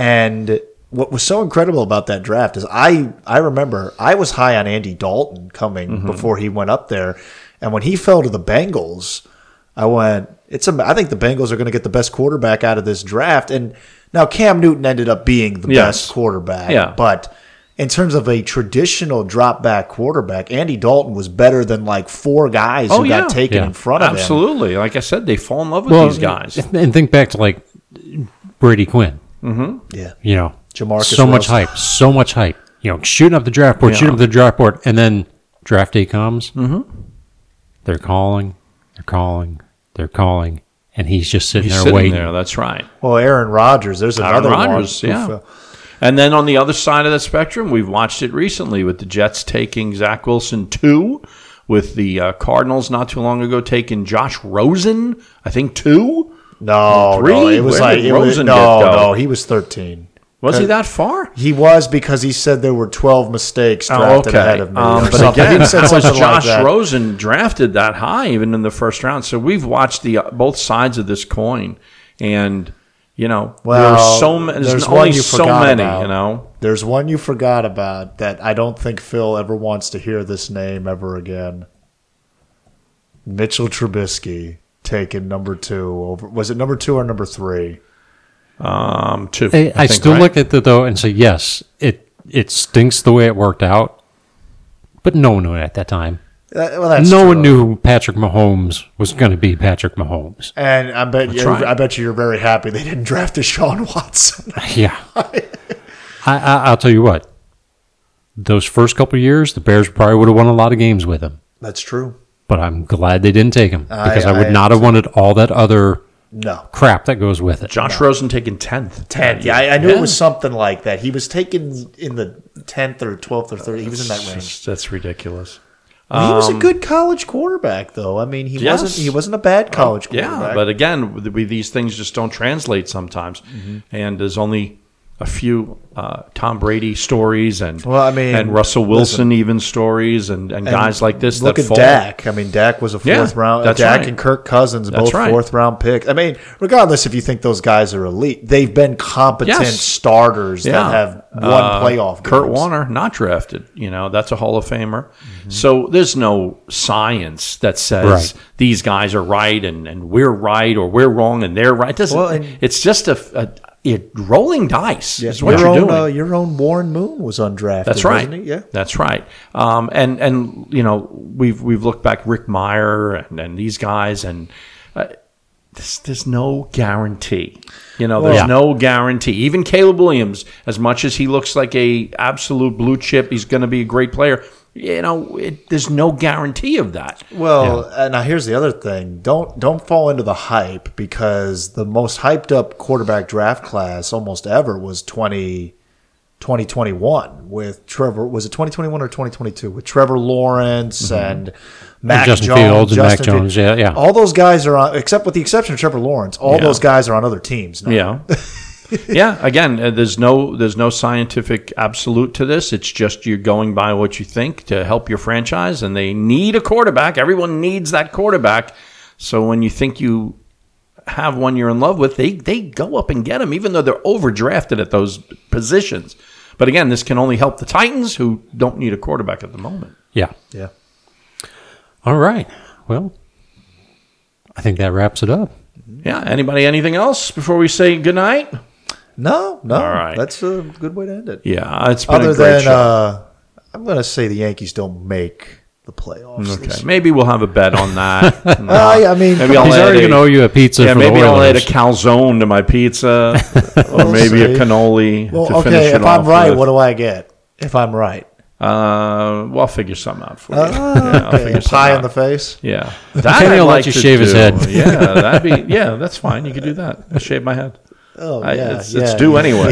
And what was so incredible about that draft is I, I remember I was high on Andy Dalton coming Mm-hmm. before he went up there. And when he fell to the Bengals, I went, it's a, I think the Bengals are going to get the best quarterback out of this draft. And now Cam Newton ended up being the Yes. best quarterback. Yeah. But in terms of a traditional drop back quarterback, Andy Dalton was better than like four guys Oh, who yeah. got taken Yeah. in front of him. Absolutely. Like I said, they fall in love with well, these guys. And think back to like Brady Quinn. Yeah. You know, Jamarcus so much Russell. hype, so much hype. You know, shooting up the draft board, Yeah. shooting up the draft board, and then draft day comes. Mm-hmm. They're calling, they're calling, they're calling, and he's just sitting He's there sitting waiting. there. That's right. Well, Aaron Rodgers, there's Aaron another Rodgers, one. who yeah. fell- And then on the other side of the spectrum, we've watched it recently with the Jets taking Zach Wilson two, with the uh, Cardinals not too long ago taking Josh Rosen, I think two. No, Three? no, it was Where like did it was, Rosen no, get, though? no, he was thirteen. Was he that far? He was because he said there were twelve mistakes Oh, drafted okay. ahead of me. Um, or but something. again, he said how was something Josh like that. Rosen drafted that high, even in the first round? So we've watched the uh, both sides of this coin, and you know, Well, there are so many. There's, there's only one you so forgot many. about. You know, There's one you forgot about that I don't think Phil ever wants to hear this name ever again. Mitchell Trubisky taken number two over. Was it number two or number three? um, two. I, I think, still right? look at it though and say, yes, it it stinks the way it worked out, but no one knew it at that time. Uh, well, that's no true. one knew Patrick Mahomes was going to be Patrick Mahomes. And I bet you, right. I bet you you're very happy they didn't draft Deshaun Watson. Yeah. I, I, I'll tell you what. Those first couple of years, the Bears probably would have won a lot of games with him. That's true. But I'm glad they didn't take him because I, I- would I not have wanted all that other No. crap that goes with it. Josh Rosen taken tenth. tenth. Yeah, I, I knew Yeah. it was something like that. He was taken in the tenth or twelfth or thirtieth. He was in that range. That's, that's ridiculous. he was a good college quarterback, though. I mean, he yes. wasn't. He wasn't a bad college quarterback. Yeah, but again, we, these things just don't translate sometimes. Mm-hmm. And there's only a few uh, Tom Brady stories and Well, I mean, and Russell Wilson listen. even stories and, and, guys like this Look that at fall. Dak. I mean, Dak was a Yeah, fourth round. that's Dak right. and Kirk Cousins, That's both right. fourth round picks. I mean, regardless if you think those guys are elite, they've been competent Yes. starters Yeah. that have won Uh, playoff games. Kurt Warner, not drafted. You know, that's a Hall of Famer. Mm-hmm. So there's no science that says Right. these guys are right and, and we're right or we're wrong and they're right. It doesn't, Well, and- it's just a, a, a rolling dice is what your you're own, doing. Uh, your own Warren Moon was undrafted. That's right. Wasn't he? Yeah. That's right. Um, and and you know we've we've looked back Rick Meyer and, and these guys and uh, there's, there's no guarantee. You know, there's Well, yeah. no guarantee. Even Caleb Williams, as much as he looks like a absolute blue chip, he's going to be a great player. You know, it, there's no guarantee of that. Well, and now here's the other thing. Don't don't fall into the hype because the most hyped up quarterback draft class almost ever was twenty, twenty twenty-one with Trevor. Was it twenty twenty-one or twenty twenty-two with Trevor Lawrence and Mac Justin Jones, Fields and Mac Justin Jones, Fields. yeah, yeah. All those guys are on, except with the exception of Trevor Lawrence. All Yeah. those guys are on other teams now. Yeah. Yeah, again, uh, there's no there's no scientific absolute to this. It's just you're going by what you think to help your franchise, and they need a quarterback. Everyone needs that quarterback. So when you think you have one you're in love with, they they go up and get him, even though they're overdrafted at those positions. But again, this can only help the Titans, who don't need a quarterback at the moment. Yeah. Yeah. All right. Well, I think that wraps it up. Yeah. Anybody? Anything else before we say goodnight? No, no. All right. That's a good way to end it. Yeah, it's been Other a great than show. uh, I'm going to say the Yankees don't make the playoffs. Okay, this maybe we'll have a bet on that. No. I- I mean, maybe I'll He's add already a- going to owe you a pizza Yeah, for maybe the I'll add a Oilers. calzone to my pizza, or maybe a see. cannoli Well, to finish okay, it if off I'm right, with. what do I get? If I'm right, Uh, well, I'll figure something out for you. Ah, yeah, I'll okay. figure something Pie out. in the face. Yeah, that Kenny I'd will let like you to shave his do. head. Yeah, that'd be yeah, that's fine. You could do that. I'll shave my head. Oh I, yeah, it's, yeah, it's due yeah. anyway.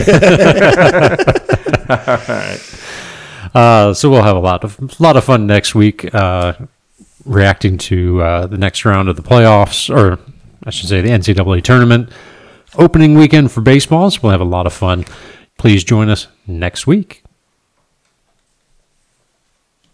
Uh, so we'll have a lot of lot of fun next week, uh, reacting to uh, the next round of the playoffs, or I should say the N C double A tournament opening weekend for baseballs. We'll have a lot of fun. Please join us next week.